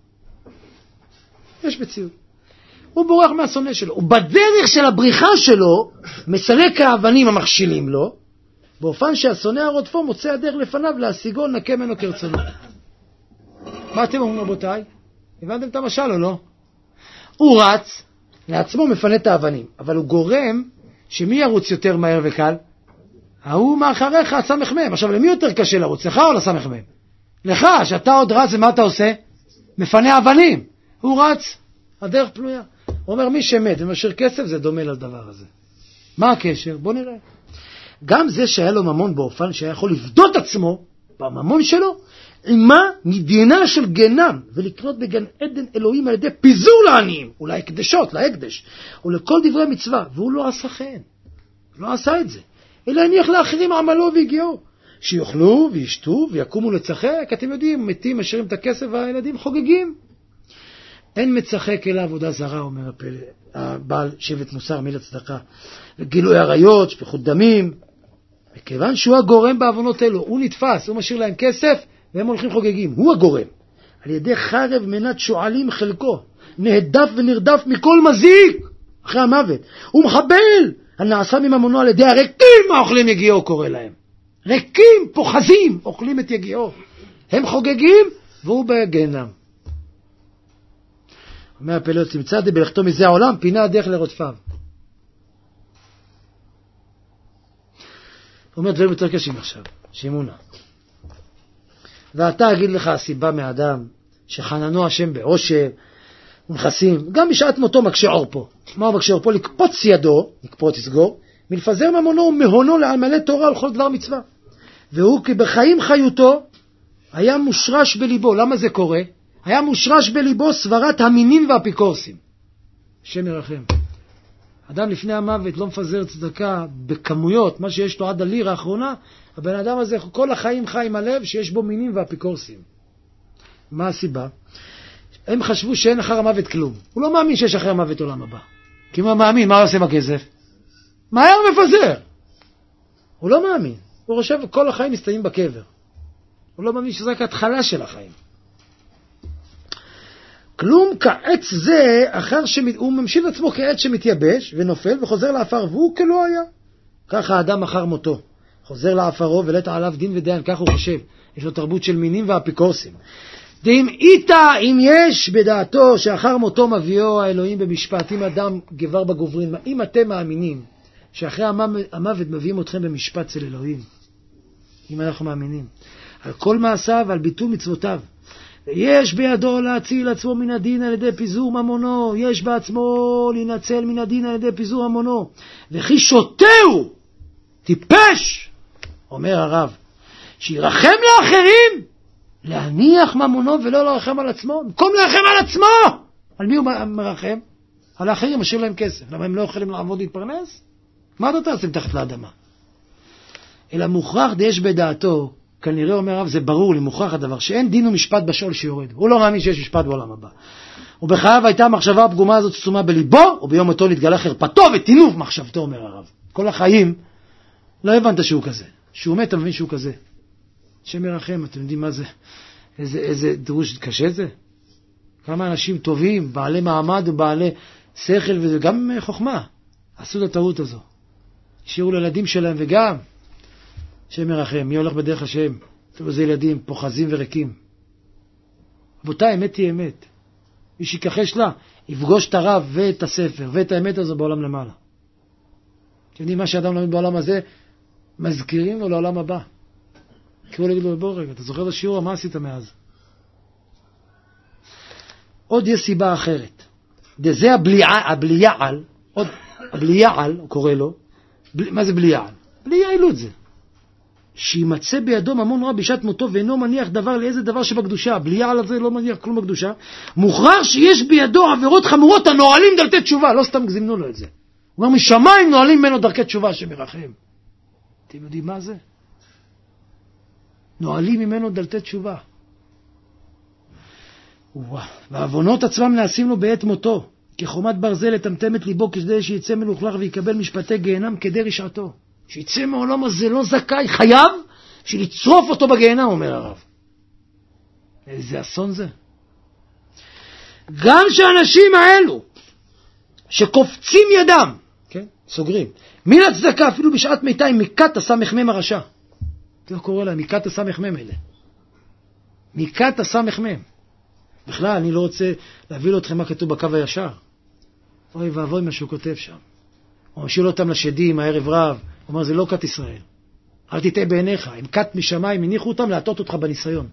יש מציאות. הוא בורח מהשונא שלו. ובדרך של הבריחה שלו, מסלק האבנים המכשילים לו, באופן שהשונא הרודפו מוצא הדרך לפניו להשיגו נקה ממנו כרצונו. מה אתם אומרים רבותיי? הבנתם את המשל או לא? הוא רץ, לעצמו מפנה את האבנים, אבל הוא גורם שמי ירוץ יותר מהר וקל? ההוא מאחריך, הסמך מהם. עכשיו, למי יותר קשה לרוץ? לך או לסמך מהם? לך, שאתה עוד רץ, ומה אתה עושה? מפנה אבנים. הוא רץ, הדרך פנויה. הוא אומר, מי שמת ומשאיר כסף, זה דומה לדבר הזה. מה הקשר? בוא נראה. גם זה שהיה לו ממון באופן שהיה יכול לבדות עצמו בממון שלו, עמה מדינה של גנם, ולקנות בגן עדן אלוהים על ידי פיזור לעניים, אולי הקדשות, להקדש, ולכל דברי מצווה, והוא לא עשה כן. לא עשה את זה. אלא הניח לאחרים עמלו והגיעו, שיוכלו וישתו ויקומו לצחק. אתם יודעים, מתים משאירים את הכסף והילדים חוגגים. אין מצחק אלא עבודה זרה, אומר הפלא, הבעל שבט מוסר מעיל הצדקה, גילוי עריות, שפיכות דמים, מכיוון שהוא הגורם בעוונות אלו, הוא נתפס, הוא משאיר להם כסף, והם הולכים חוגגים, הוא הגורם. על ידי חרב מנת שועלים חלקו, נהדף ונרדף מכל מזיק, אחרי המוות. הוא מחבל, הנעשה מממונו על ידי הריקים האוכלים יגיעו, קורא להם. ריקים, פוחזים, אוכלים את יגיעו. הם חוגגים, והוא בגיהנם. אומר הפלא, תמצא די בלכתו מזה העולם, פינה הדרך לרודפיו. הוא אומר דברים יותר קשים עכשיו, שימונה. ואתה אגיד לך הסיבה מאדם, שחננו השם בעושר, ונכסים, גם בשעת מותו מקשה עורפו. מה הוא מקשה עורפו? לקפוץ ידו, לקפוץ יסגור, מלפזר ממונו ומהונו לעמלי תורה על כל דבר מצווה. והוא כי בחיים חיותו, היה מושרש בליבו. למה זה קורה? היה מושרש בליבו סברת המינים והאפיקורסים. השם ירחם. אדם לפני המוות לא מפזר צדקה בכמויות, מה שיש לו עד הליר האחרונה, הבן אדם הזה כל החיים חי עם הלב שיש בו מינים ואפיקורסים. מה הסיבה? הם חשבו שאין אחר המוות כלום. הוא לא מאמין שיש אחר המוות עולם הבא. כי הוא מאמין, מה הוא עושה בכסף? מהר מפזר. הוא לא מאמין. הוא חושב כל החיים מסתיים בקבר. הוא לא מאמין שזה רק התחלה של החיים. כלום כעץ זה, אחר שהוא ממשיך עצמו כעץ שמתייבש ונופל וחוזר לאפר, והוא כלא היה. ככה האדם אחר מותו. חוזר לאפרו ולטע עליו דין ודיין, כך הוא חושב. יש לו תרבות של מינים ואפיקורסים. דאם איתה, אם יש בדעתו שאחר מותו מביאו האלוהים במשפט, אם אדם גבר בגוברין, אם אתם מאמינים שאחרי המוות מביאים אתכם במשפט של אלוהים, אם אנחנו מאמינים, על כל מעשיו ועל ביטול מצוותיו, יש בידו להציל עצמו מן הדין על ידי פיזור ממונו, יש בעצמו להינצל מן הדין על ידי פיזור ממונו, וכי שותהו, טיפש, אומר הרב, שירחם לאחרים, להניח ממונו ולא לרחם על עצמו, במקום לרחם על עצמו. על מי הוא מרחם? על האחרים, משאיר להם כסף. למה הם לא יכולים לעבוד להתפרנס? מה אתה תעשה מתחת לאדמה? אלא מוכרח יש בדעתו, כנראה אומר הרב, זה ברור לי, מוכרח הדבר, שאין דין ומשפט בשול שיורד. הוא לא מאמין שיש משפט בעולם הבא. ובחייו הייתה המחשבה הפגומה הזאת סתומה בליבו, וביום מותו נתגלה חרפתו וטינוף מחשבתו, אומר הרב. כל החיים לא הבנת שהוא כזה. שהוא מת, אתה מבין שהוא כזה. השם ירחם, אתם יודעים מה זה? איזה, איזה דרוש קשה זה? כמה אנשים טובים, בעלי מעמד ובעלי שכל וגם חוכמה, עשו את הטעות הזו. השאירו לילדים שלהם וגם, השם ירחם, מי הולך בדרך השם? טוב, זה ילדים פוחזים וריקים. רבותיי, אמת היא אמת. מי שיקחש לה, יפגוש את הרב ואת הספר ואת האמת הזו בעולם למעלה. אתם יודעים מה שאדם למד בעולם הזה? מזכירים לו לעולם הבא. כי הוא להגיד לו, בוא רגע, אתה זוכר את השיעור, מה עשית מאז? עוד יש סיבה אחרת. זה הבליעל, עוד הבליעל, הוא קורא לו, מה זה בליעל? בליעלות זה. שימצא בידו ממון רב בשעת מותו ואינו מניח דבר לאיזה דבר שבקדושה. בליעל הזה לא מניח כלום בקדושה. מוכרח שיש בידו עבירות חמורות הנועלים דרכי תשובה. לא סתם גזימנו לו את זה. הוא אומר, משמיים נועלים ממנו דרכי תשובה שמרחם. אתם יודעים מה זה? נועלים ממנו דלתי תשובה. וואו. והעוונות עצמם נעשים לו בעת מותו, כחומת ברזל לטמטם ליבו כדי שיצא מלוכלך ויקבל משפטי גיהנם כדי רשעתו. שיצא מעולם הזה לא זכאי, חייב שלצרוף אותו בגיהנם, אומר הרב. איזה אסון זה. גם שהאנשים האלו שקופצים ידם, כן? סוגרים, מן הצדקה אפילו בשעת מיתה עם מקת הסמ"ם הרשע. אתה קורא לה מקת הסמ"ם אלה. מקת הסמ"ם. בכלל, אני לא רוצה להביא לו אתכם מה כתוב בקו הישר. אוי ואבוי מה שהוא כותב שם. הוא משאיר אותם לשדים, הערב רב. הוא אומר, זה לא כת ישראל. אל תטעה בעיניך. הם כת משמיים, הניחו אותם להטות אותך בניסיון.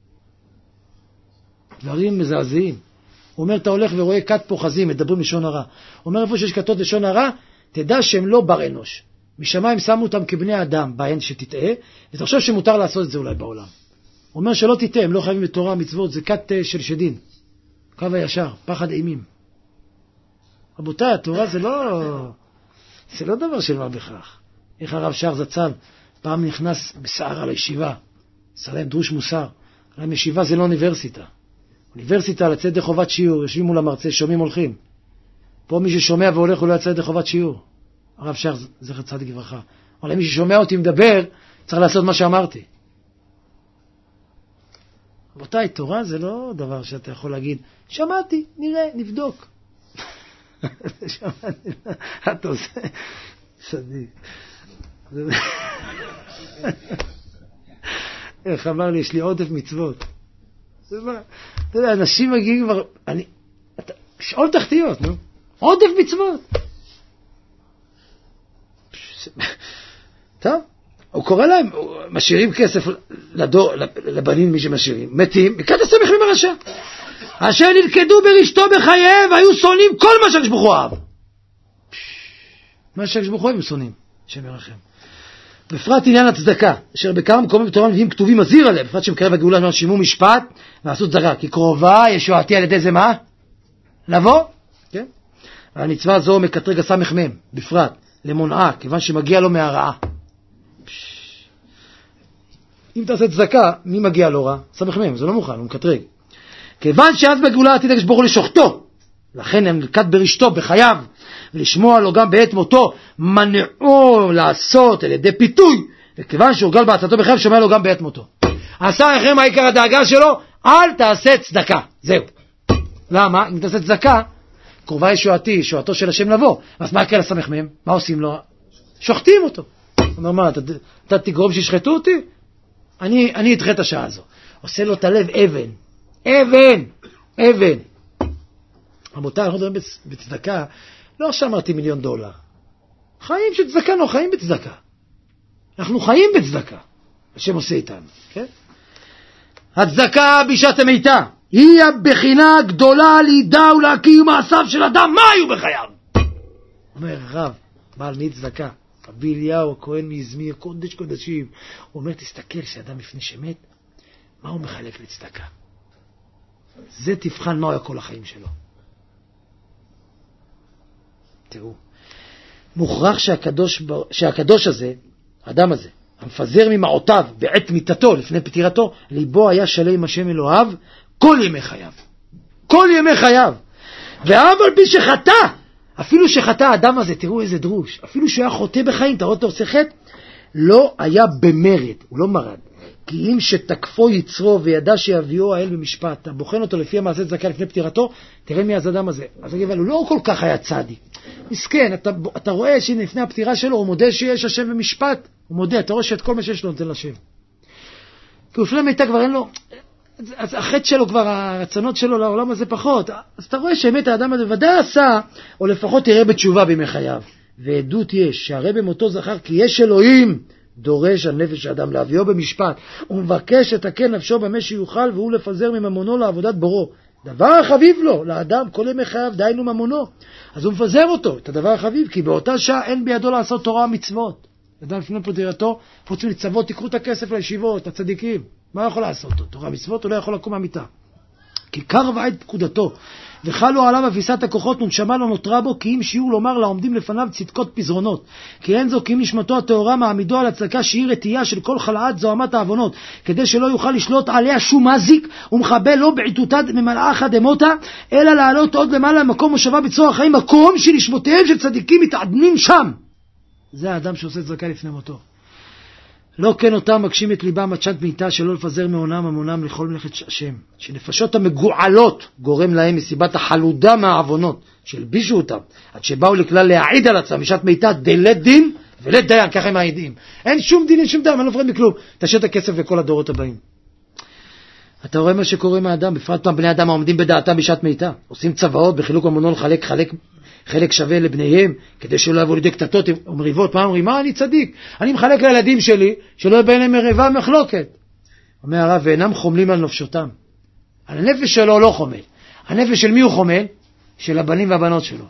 דברים מזעזעים. הוא אומר, אתה הולך ורואה כת פוחזים, מדברים לשון הרע. הוא אומר, איפה שיש כתות לשון הרע, תדע שהם לא בר אנוש. משמיים שמו אותם כבני אדם, בהן שתטעה, ותחשוב שמותר לעשות את זה אולי בעולם. הוא אומר שלא תטעה, הם לא חייבים בתורה מצוות, זה כת של שדין. קו הישר, פחד אימים. רבותיי, התורה זה לא, זה לא דבר של מה בכך. איך הרב שר זצ"ל, פעם נכנס בסערה לישיבה, סלם דרוש מוסר. להם ישיבה זה לא אוניברסיטה. אוניברסיטה לצאת די חובת שיעור, יושבים מול המרצה, שומעים הולכים. פה מי ששומע והולך הוא לא יצא די חובת שיעור. הרב שר זכר צדיק לברכה, אבל מי ששומע אותי מדבר, צריך לעשות מה שאמרתי. רבותיי, תורה זה לא דבר שאתה יכול להגיד, שמעתי, נראה, נבדוק. שמעתי, אתה עושה, צדיק. איך אמר לי, יש לי עודף מצוות. זה מה, אתה יודע, אנשים מגיעים כבר, אני, אתה, שאול תחתיות, נו, עודף מצוות. טוב, הוא קורא להם, משאירים כסף לדור, לבנים מי שמשאירים, מתים, מכת הסמכים הרשע. אשר נלכדו ברשתו בחייהם, והיו שונאים כל מה שהקדוש ברוך הוא אהב. מה שהקדוש ברוך הוא הם שונאים, השם ירחם. בפרט עניין הצדקה, אשר בכמה מקומות בתורה הנביאים כתובים מזהיר עליהם, בפרט שמקרב הגאולה אמר שימו משפט ועשו צדקה, כי קרובה ישועתי על ידי זה מה? לבוא? כן? והמצווה זו מקטרג הסמך מהם, בפרט, למונעה, כיוון שמגיע לו מהרעה. אם תעשה צדקה, מי מגיע לו רע? סמך מהם, זה לא מוכן, הוא מקטרג. כיוון שאז בגאולה עתיד הקדוש ברוך הוא לשוחטו, לכן הם נלכד ברשתו, בחייו, ולשמוע לו גם בעת מותו, מנעו לעשות על ידי פיתוי, וכיוון שהורגל בעצתו בחייו, שומע לו גם בעת מותו. עשה לכם מה עיקר הדאגה שלו? אל תעשה צדקה. זהו. למה? אם תעשה צדקה, קרובה ישועתי, ישועתו של השם לבוא. אז מה יקרה לסמך מהם? מה עושים לו? שוחטים אותו. הוא אומר, מה, אתה, אתה תגרום שישחטו אותי? אני, אני אדחה את השעה הזו. עושה לו את הלב אבן. אבן! אבן! רבותיי, אנחנו מדברים בצדקה, לא שאמרתי מיליון דולר. חיים של צדקה, לא חיים בצדקה. אנחנו חיים בצדקה. השם עושה איתנו, כן? הצדקה בשעת המיתה, היא הבחינה הגדולה לידע ולהכיר מעשיו של אדם, מה היו בחייו? אומר רב, בעל מי צדקה, רבי אליהו, הכהן מאזמיר, קודש קודשים, הוא אומר, תסתכל שאדם לפני שמת, מה הוא מחלק לצדקה? זה תבחן מה היה כל החיים שלו. תראו, מוכרח שהקדוש, שהקדוש הזה, האדם הזה, המפזר ממעותיו בעת מיתתו לפני פטירתו, ליבו היה שלם עם השם אלוהיו כל ימי חייו. כל ימי חייו. ואף על פי שחטא, אפילו שחטא האדם הזה, תראו איזה דרוש, אפילו שהוא היה חוטא בחיים, תראו אותו עושה חטא, לא היה במרד, הוא לא מרד. כי אם שתקפו יצרו וידע שיביאו האל במשפט, אתה בוחן אותו לפי המעשה צדקה לפני פטירתו, תראה מי האדם הזה. אז אגב, הוא לא כל כך היה צדיק. מסכן, אתה, אתה רואה שלפני הפטירה שלו, הוא מודה שיש השם במשפט, הוא מודה, אתה רואה שאת כל מה שיש לו נותן לשם. כי הוא לפני מיתה כבר אין לו, אז החטא שלו כבר, הרצונות שלו לעולם הזה פחות, אז אתה רואה שאמת האדם הזה ודאי עשה, או לפחות תראה בתשובה בימי חייו. ועדות יש, שהרי במותו זכר כי יש אלוהים, דורש על נפש האדם להביאו במשפט, הוא מבקש לתקן נפשו במה שיוכל, והוא לפזר מממונו לעבודת בורו. דבר החביב לו, לאדם כל ימי חייו, דיינו ממונו. אז הוא מפזר אותו, את הדבר החביב, כי באותה שעה אין בידו לעשות תורה ומצוות. אדם לפני פטירתו, חוץ מלצוות, תיקחו את הכסף לישיבות, הצדיקים. מה יכול לעשות אותו? תורה ומצוות, הוא לא יכול לקום מהמיטה. כי קר ועד פקודתו, וחלו עליו אפיסת הכוחות, ונשמה לא נותרה בו, כי אם שיעור לומר לעומדים לפניו צדקות פזרונות. כי אין זו כי אם נשמתו התאורה מעמידו על הצדקה שהיא רתייה של כל חלאת זוהמת העוונות, כדי שלא יוכל לשלוט עליה שום מזיק, ומחבל לא בעיתותא ממלאך דמותא, אלא לעלות עוד למעלה למקום מושבה בצור החיים, מקום שנשמותיהם של צדיקים מתעדנים שם. זה האדם שעושה צדקה לפני מותו. לא כן אותם מקשים את ליבם עד שעת מיתה, שלא לפזר מעונם המונם לכל מלאכת השם, שנפשות המגועלות גורם להם מסיבת החלודה מהעוונות שהלבישו אותם, עד שבאו לכלל להעיד על עצמם משעת מיתה דלת דין ולית דיין, ככה הם העידים. אין שום דין, אין שום דם, אין לא פרד מכלום. תשאיר את הכסף לכל הדורות הבאים. אתה רואה מה שקורה מהאדם, בפרט פעם בני אדם העומדים בדעתם בשעת מיתה, עושים צבאות בחילוק המונו לחלק חלק חלק שווה לבניהם, כדי שלא יבואו לידי קטטות ומריבות. מה אומרים? מה אני צדיק? אני מחלק לילדים שלי, שלא יהיה ביניהם מריבה מחלוקת. אומר הרב, ואינם חומלים על נפשותם. על הנפש שלו לא חומל. הנפש של מי הוא חומל? של הבנים והבנות שלו.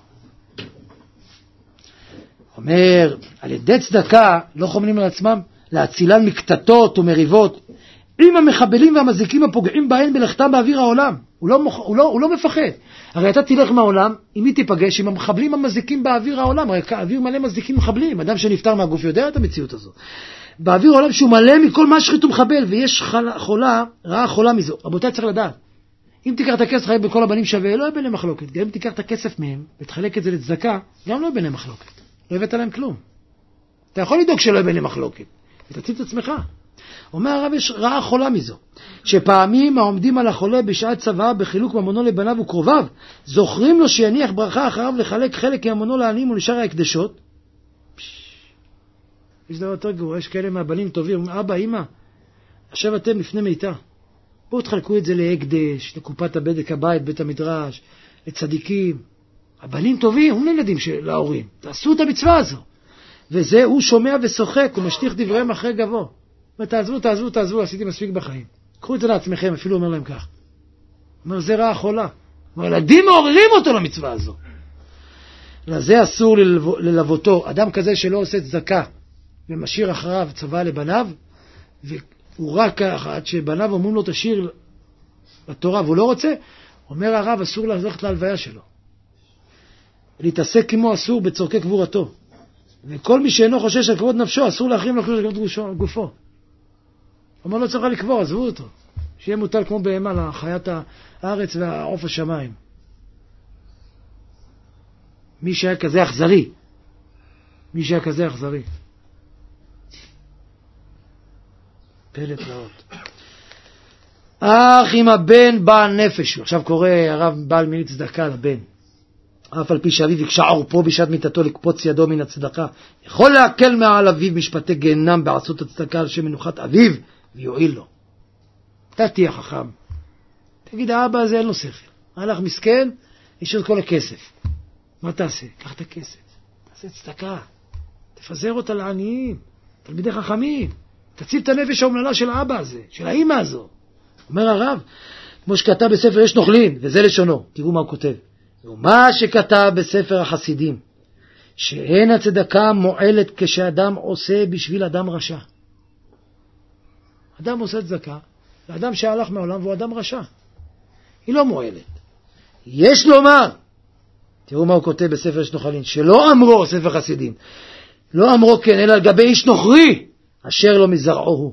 אומר, על ידי צדקה לא חומלים על עצמם, להצילן מקטטות ומריבות. עם המחבלים והמזיקים הפוגעים בהן בלכתם באוויר העולם. הוא לא, הוא לא, הוא לא מפחד. הרי אתה תלך מהעולם, אם היא תיפגש עם המחבלים המזיקים באוויר העולם, הרי האוויר מלא מזיקים מחבלים, אדם שנפטר מהגוף יודע את המציאות הזו. באוויר העולם שהוא מלא מכל משחית ומחבל, ויש חולה, רעה חולה מזו. רבותיי, צריך לדעת. אם תיקח את הכסף חייב בכל הבנים שווה, לא יהיה ביניהם מחלוקת. גם אם תיקח את הכסף מהם, ותחלק את זה לצדקה, גם לא יהיה ביניהם מחלוקת. לא הבאת להם כלום. אתה יכול לדאוג שלא יהיה ביניהם מחלוקת, ותציל את עצמך. אומר הרב, יש רעה חולה מזו, שפעמים העומדים על החולה בשעת צוואה בחילוק ממונו לבניו וקרוביו, זוכרים לו שיניח ברכה אחריו לחלק חלק ממונו לעניים ולשאר ההקדשות. יש דבר יותר גרוע, יש כאלה מהבנים טובים, אומרים, אבא, אמא, עכשיו אתם לפני מיתה, בואו תחלקו את זה להקדש, לקופת הבדק הבית, בית המדרש, לצדיקים. הבנים טובים, הם ילדים להורים, תעשו את המצווה הזו. וזה הוא שומע ושוחק, הוא משטיח דבריהם אחרי גבו. תעזבו, תעזבו, תעזבו, עשיתי מספיק בחיים. קחו את זה לעצמכם, אפילו אומר להם כך. אומר, זה רעה חולה. אומר, ילדים מעוררים אותו למצווה הזו. לזה אסור ללו, ללוותו. אדם כזה שלא עושה צדקה, ומשאיר אחריו צוואה לבניו, והוא רק עד שבניו אומרים לו תשאיר לתורה, והוא לא רוצה, אומר הרב, אסור ללכת להלוויה שלו. להתעסק כמו אסור בצורכי קבורתו. וכל מי שאינו חושש על כבוד נפשו, אסור להחרים לו כבוד גופו. אומר, לא צריך לקבור, עזבו אותו. שיהיה מוטל כמו בהמה לחיית הארץ והעוף השמיים. מי שהיה כזה אכזרי. מי שהיה כזה אכזרי. פלא פלאות. אך אם הבן בעל נפש, עכשיו קורא הרב בעל מיני צדקה לבן, אף על פי שאביו יקשה עורפו בשעת מיתתו לקפוץ ידו מן הצדקה, יכול להקל מעל אביו משפטי גיהנם בעשות הצדקה על שם מנוחת אביו, ויועיל לו. אתה תהיה חכם. תגיד, האבא הזה אין לו שכל. הלך מסכן, יש את כל הכסף. מה תעשה? קח את הכסף. תעשה צדקה. תפזר אותה לעניים. תלמידי חכמים. תציל את הנפש האומללה של האבא הזה, של האמא הזו. אומר הרב, כמו שכתב בספר יש נוכלין, וזה לשונו. תראו מה הוא כותב. ומה שכתב בספר החסידים, שאין הצדקה מועלת כשאדם עושה בשביל אדם רשע. אדם עושה צדקה, לאדם שהלך מהעולם והוא אדם רשע. היא לא מועלת. יש לומר, תראו מה הוא כותב בספר יש נוכלין, שלא אמרו, ספר חסידים, לא אמרו כן, אלא על גבי איש נוכרי, אשר לא מזרעו הוא.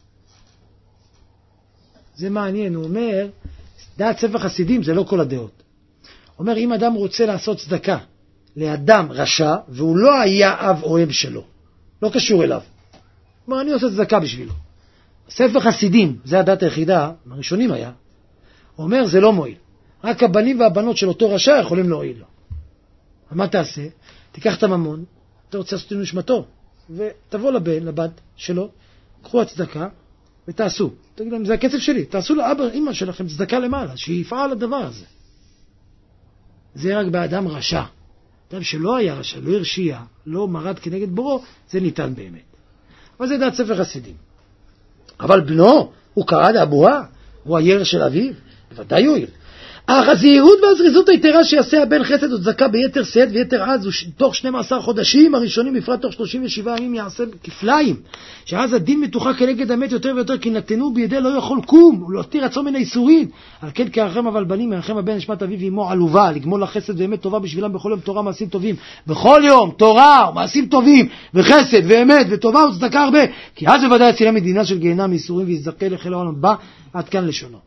זה מעניין, הוא אומר, דעת ספר חסידים זה לא כל הדעות. אומר, אם אדם רוצה לעשות צדקה לאדם רשע, והוא לא היה אב או אם שלו, לא קשור אליו. אומר, אני עושה צדקה בשבילו. ספר חסידים, זה הדת היחידה, הראשונים היה, אומר, זה לא מועיל. רק הבנים והבנות של אותו רשע יכולים להועיל לו. מה תעשה? תיקח את הממון, אתה רוצה לעשות נשמתו, ותבוא לבן, לבת שלו, קחו הצדקה, ותעשו. תגיד להם, זה הכסף שלי, תעשו לאבא, אמא שלכם צדקה למעלה, שיפעל הדבר הזה. זה רק באדם רשע. אדם שלא היה רשע, לא הרשיע, לא מרד כנגד בורו, זה ניתן באמת. אבל זה דעת ספר חסידים. אבל בנו, הוא קרא לאבוה, הוא הירש של אביו, בוודאי יועיל. אך הזהירות והזריזות היתרה שיעשה הבן חסד וצדקה ביתר שאת ויתר עז, תוך שנים עשר חודשים הראשונים, בפרט תוך שלושים ושבעה ימים יעשה כפליים, שאז הדין מתוחה כנגד המת יותר ויותר, כי נתנו בידי לא יכול קום, ולהותיר עצמו מן האיסורים. על כן כערכם אבל בנים, ירחם הבן נשמת אביו ואמו עלובה, לגמול לחסד ואמת טובה בשבילם בכל יום תורה מעשים טובים. בכל יום תורה ומעשים טובים, וחסד ואמת וטובה וצדקה הרבה, כי אז בוודאי יצילה מדינה של גיהנם מאיסורים ויזכה לחיל העולם בא. עד כאן לשונו.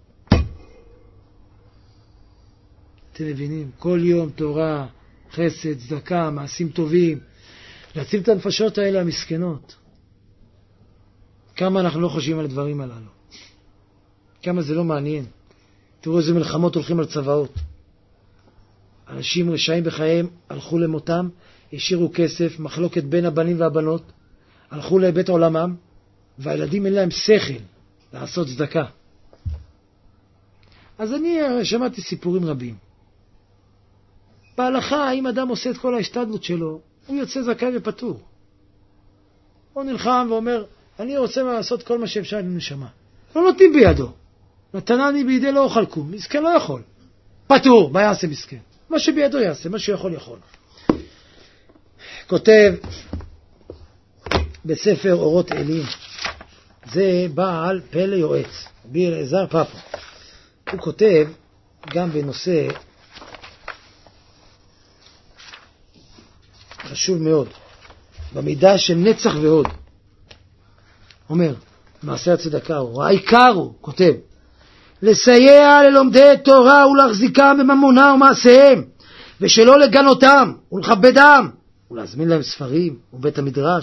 אתם מבינים? כל יום תורה, חסד, צדקה, מעשים טובים, להציל את הנפשות האלה המסכנות. כמה אנחנו לא חושבים על הדברים הללו. כמה זה לא מעניין. תראו איזה מלחמות הולכים על צבאות. אנשים רשעים בחייהם הלכו למותם, השאירו כסף, מחלוקת בין הבנים והבנות, הלכו לבית עולמם, והילדים אין להם שכל לעשות צדקה. אז אני שמעתי סיפורים רבים. בהלכה, אם אדם עושה את כל ההשתדלות שלו, הוא יוצא זכאי ופטור. הוא נלחם ואומר, אני רוצה לעשות כל מה שאפשר לנשמה. לא נותנים בידו. נתנני בידי לא אוכל קום. מסכן לא יכול. פטור, מה יעשה מסכן? מה שבידו יעשה, מה שיכול יכול. כותב בספר אורות אלים, זה בעל פלא יועץ, רבי אלעזר פאפו. הוא כותב גם בנושא חשוב מאוד, במידה של נצח והוד. אומר, מעשה הצדקה הוא, העיקר הוא, כותב, לסייע ללומדי תורה ולהחזיקם בממונה ומעשיהם, ושלא לגנותם ולכבדם, ולהזמין להם ספרים ובית המדרש,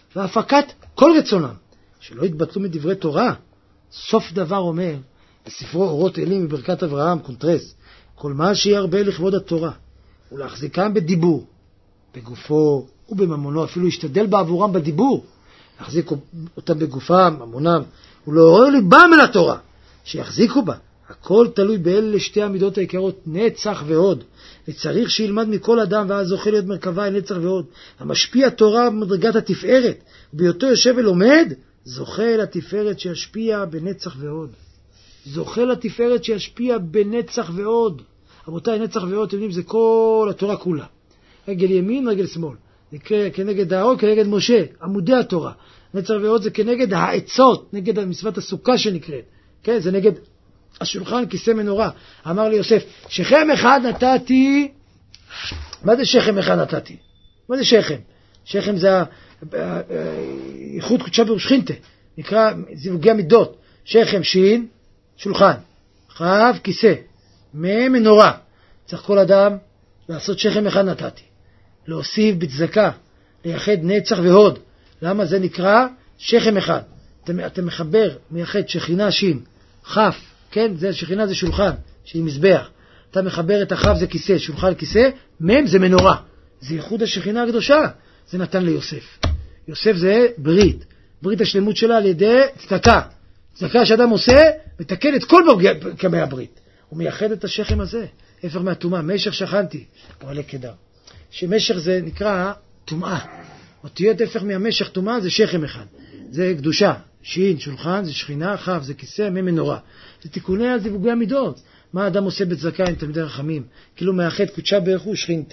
והפקת כל רצונם, שלא יתבטלו מדברי תורה. סוף דבר אומר, בספרו אורות אלים מברכת אברהם, קונטרס, כל מה שירבה לכבוד התורה, ולהחזיקם בדיבור, בגופו ובממונו, אפילו ישתדל בעבורם בדיבור, להחזיק אותם בגופם, ממונם, ולעורר ליבם אל התורה, שיחזיקו בה. הכל תלוי באלה שתי המידות העיקרות, נצח והוד. וצריך שילמד מכל אדם, ואז זוכה להיות מרכבה אל נצח והוד. המשפיע תורה במדרגת התפארת, ובהיותו יושב ולומד, זוכה אל התפארת שישפיע בנצח והוד. זוכה לתפארת שישפיע בנצח והוד. רבותיי, נצח והוד, אתם יודעים, זה כל התורה כולה. רגל ימין, רגל שמאל. זה כנגד האור, כנגד משה, עמודי התורה. נצח והוד זה כנגד העצות, נגד מצוות הסוכה שנקראת. כן, זה נגד השולחן, כיסא מנורה. אמר לי יוסף, שכם אחד נתתי. מה זה שכם אחד נתתי? מה זה שכם? שכם זה איחוד קודשה ברוך שכינתה, נקרא זיווגי המידות. שכם שין, שולחן, חב כיסא, מ מנורה. צריך כל אדם לעשות שכם אחד נתתי, להוסיף בצדקה, לייחד נצח והוד. למה זה נקרא שכם אחד? אתה, אתה מחבר, מייחד שכינה שין, חף, כן, זה שכינה זה שולחן, שהיא מזבח. אתה מחבר את החף זה כיסא, שולחן כיסא, מם זה מנורה. זה ייחוד השכינה הקדושה. זה נתן ליוסף. יוסף זה ברית. ברית השלמות שלה על ידי צדקה. צדקה שאדם עושה, מתקן את כל קמי הברית. הוא מייחד את השכם הזה. הפך מהטומאה, משך שכנתי. הוא עלה כדר. שמשך זה נקרא טומאה. אותיות הפך מהמשך טומאה זה שכם אחד. זה קדושה. שין, שולחן, זה שכינה, חף, זה כיסא, מם מנורה. זה תיקוני הזיווגי המידות. מה האדם עושה בצדקה עם תלמידי רחמים? כאילו מאחד קודשה ברוך הוא שכינתה.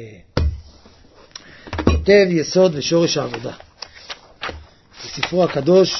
כותב יסוד ושורש העבודה. בספרו הקדוש,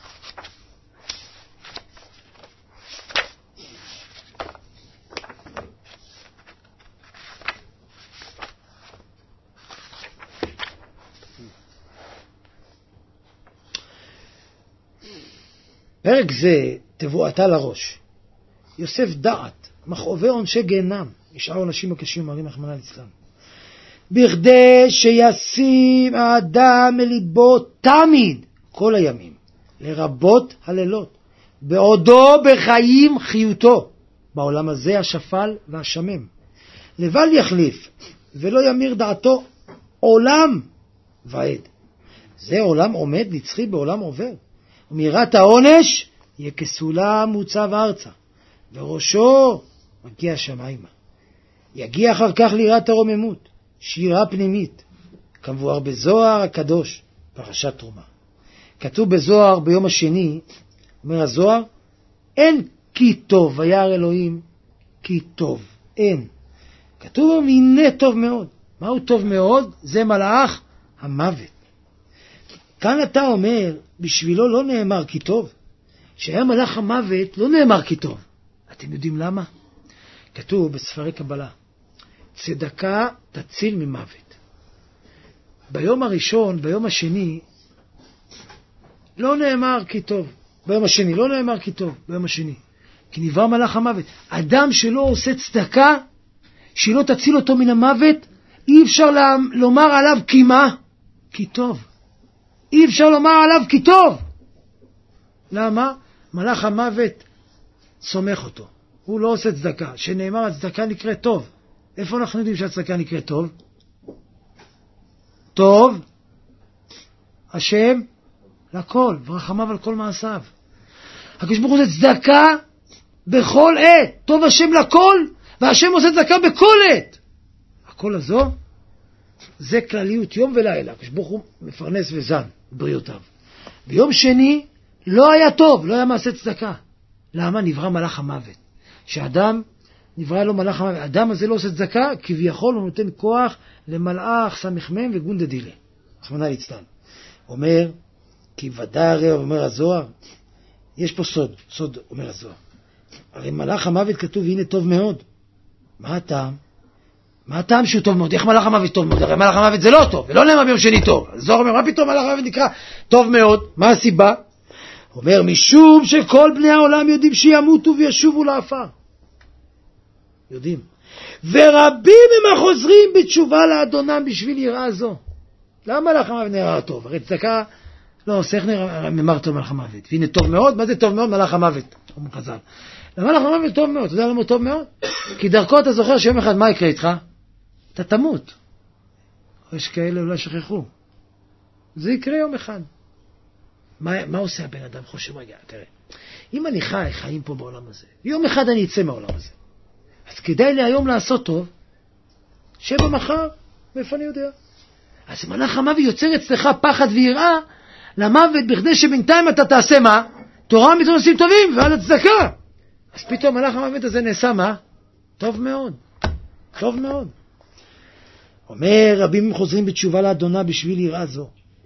פרק זה תבואתה לראש. יוסף דעת, מכאובי עונשי גיהנם, ישאר עונשים הקשים מרים רחמנא ליצלן. בכדי שישים האדם מליבו תמיד כל הימים, לרבות הלילות, בעודו בחיים חיותו, בעולם הזה השפל והשמם. לבל יחליף ולא ימיר דעתו עולם ועד. זה עולם עומד נצחי בעולם עובר. ומירת העונש יהיה כסולם מוצב ארצה, וראשו מגיע שמיימה. יגיע אחר כך לירת הרוממות, שירה פנימית, כמבואר בזוהר הקדוש, פרשת תרומה. כתוב בזוהר ביום השני, אומר הזוהר, אין כי טוב, וירא אלוהים כי טוב, אין. כתוב הנה טוב מאוד. מהו טוב מאוד? זה מלאך המוות. כאן אתה אומר, בשבילו לא נאמר כי טוב. שהיה מלאך המוות לא נאמר כי טוב. אתם יודעים למה? כתוב בספרי קבלה, צדקה תציל ממוות. ביום הראשון, ביום השני, לא נאמר כי טוב. ביום השני, לא נאמר כי טוב, ביום השני. כי נברא מלאך המוות. אדם שלא עושה צדקה, שלא תציל אותו מן המוות, אי אפשר לומר עליו כי מה? כי טוב. אי אפשר לומר עליו כי טוב. למה? מלאך המוות סומך אותו. הוא לא עושה צדקה. שנאמר הצדקה נקרא טוב. איפה אנחנו יודעים שהצדקה נקרא טוב? טוב, השם לכל, ורחמיו על כל מעשיו. הקדוש ברוך הוא זה צדקה בכל עת. טוב השם לכל, והשם עושה צדקה בכל עת. הכל הזו, זה כלליות יום ולילה. הקדוש ברוך הוא מפרנס וזן בריאותיו. ביום שני לא היה טוב, לא היה מעשה צדקה. למה? נברא מלאך המוות. שאדם נברא לו מלאך המוות. האדם הזה לא עושה צדקה, כביכול הוא נותן כוח למלאך סמ"ם וגונדה דילה. רחמנא ליצלן. אומר, כי ודאי הרי, אומר הזוהר, יש פה סוד, סוד אומר הזוהר. הרי מלאך המוות כתוב, הנה טוב מאוד. מה הטעם? מה הטעם שהוא טוב מאוד? איך מלאך המוות טוב מאוד? הרי מלאך המוות זה לא טוב, ולא נאמר ביום שני טוב. הזוהר אומר, מה פתאום מלאך המוות נקרא טוב מאוד? מה הסיבה? אומר, משום שכל בני העולם יודעים שימותו וישובו לעפר. יודעים. ורבים הם החוזרים בתשובה לאדונם בשביל יראה זו. למה מלאך המוות נראה טוב? הרי צדקה לא עושה, איך נראה ממר טוב מלאך המוות? והנה טוב מאוד, מה זה טוב מאוד? מלאך המוות. אומר חז"ל. למלאך המוות טוב מאוד, אתה יודע למה הוא טוב מאוד? כי דרכו אתה זוכר שיום אחד מה יקרה איתך? אתה תמות. יש כאלה אולי שכחו. זה יקרה יום אחד. מה, מה עושה הבן אדם? חושב רגע, תראה. אם אני חי חיים פה בעולם הזה, יום אחד אני אצא מהעולם הזה. אז כדאי לי היום לעשות טוב, שבע מחר, מאיפה אני יודע? אז מלאך המוות יוצר אצלך פחד ויראה למוות, בכדי שבינתיים אתה תעשה מה? תורה מצוות עושים טובים ועל הצדקה. אז פתאום מלאך המוות הזה נעשה מה? טוב מאוד. טוב מאוד. אומר, רבים חוזרים בתשובה לאדונה בשביל יראה זו,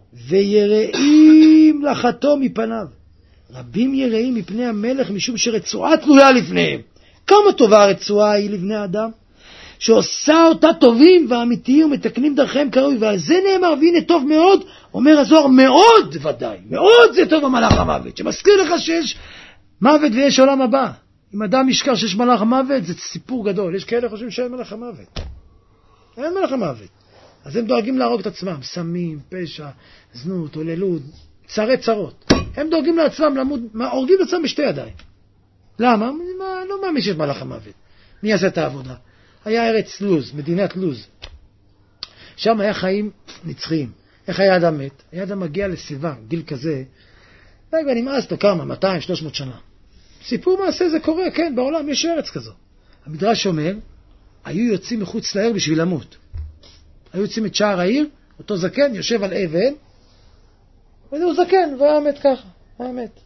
ויראים לחתו מפניו. רבים יראים מפני המלך משום שרצועה תלויה לפניהם. כמה טובה הרצועה היא לבני האדם, שעושה אותה טובים ואמיתיים ומתקנים דרכיהם כראוי, ועל זה נאמר, והנה טוב מאוד, אומר הזוהר, מאוד ודאי, מאוד זה טוב המלאך המוות, שמזכיר לך שיש מוות ויש עולם הבא. אם אדם ישכח שיש מלאך המוות, זה סיפור גדול. יש כאלה חושבים שאין מלאך המוות. אין מלאך המוות. אז הם דואגים להרוג את עצמם, סמים, פשע, זנות, הוללות, צרי צרות. הם דואגים לעצמם למות, הורגים את עצמם בשתי ידיים. למה? מה, לא מאמין שיש מלאך המוות. מי יעשה את העבודה? היה ארץ לוז, מדינת לוז. שם היה חיים נצחיים. איך היה אדם מת? היה אדם מגיע לסביבה, גיל כזה, רגע, נמאס לו כמה, מאתיים שלוש מאות שנה. סיפור מעשה זה קורה, כן, בעולם יש ארץ כזו. המדרש אומר, היו יוצאים מחוץ לעיר בשביל למות. היו יוצאים את שער העיר, אותו זקן יושב על אבן, וזהו זקן, והיה מת ככה, היה מת.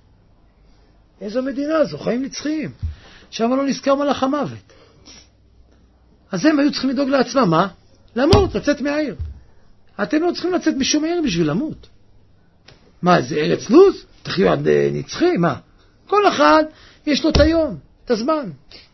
איזו מדינה זו, חיים נצחיים. שם לא נזכר מלאך המוות. אז הם היו צריכים לדאוג לעצמם, מה? למות, לצאת מהעיר. אתם לא צריכים לצאת משום העיר בשביל למות. מה, זה ארץ לוז? תחיו עד נצחי, מה? כל אחד יש לו את היום, את הזמן.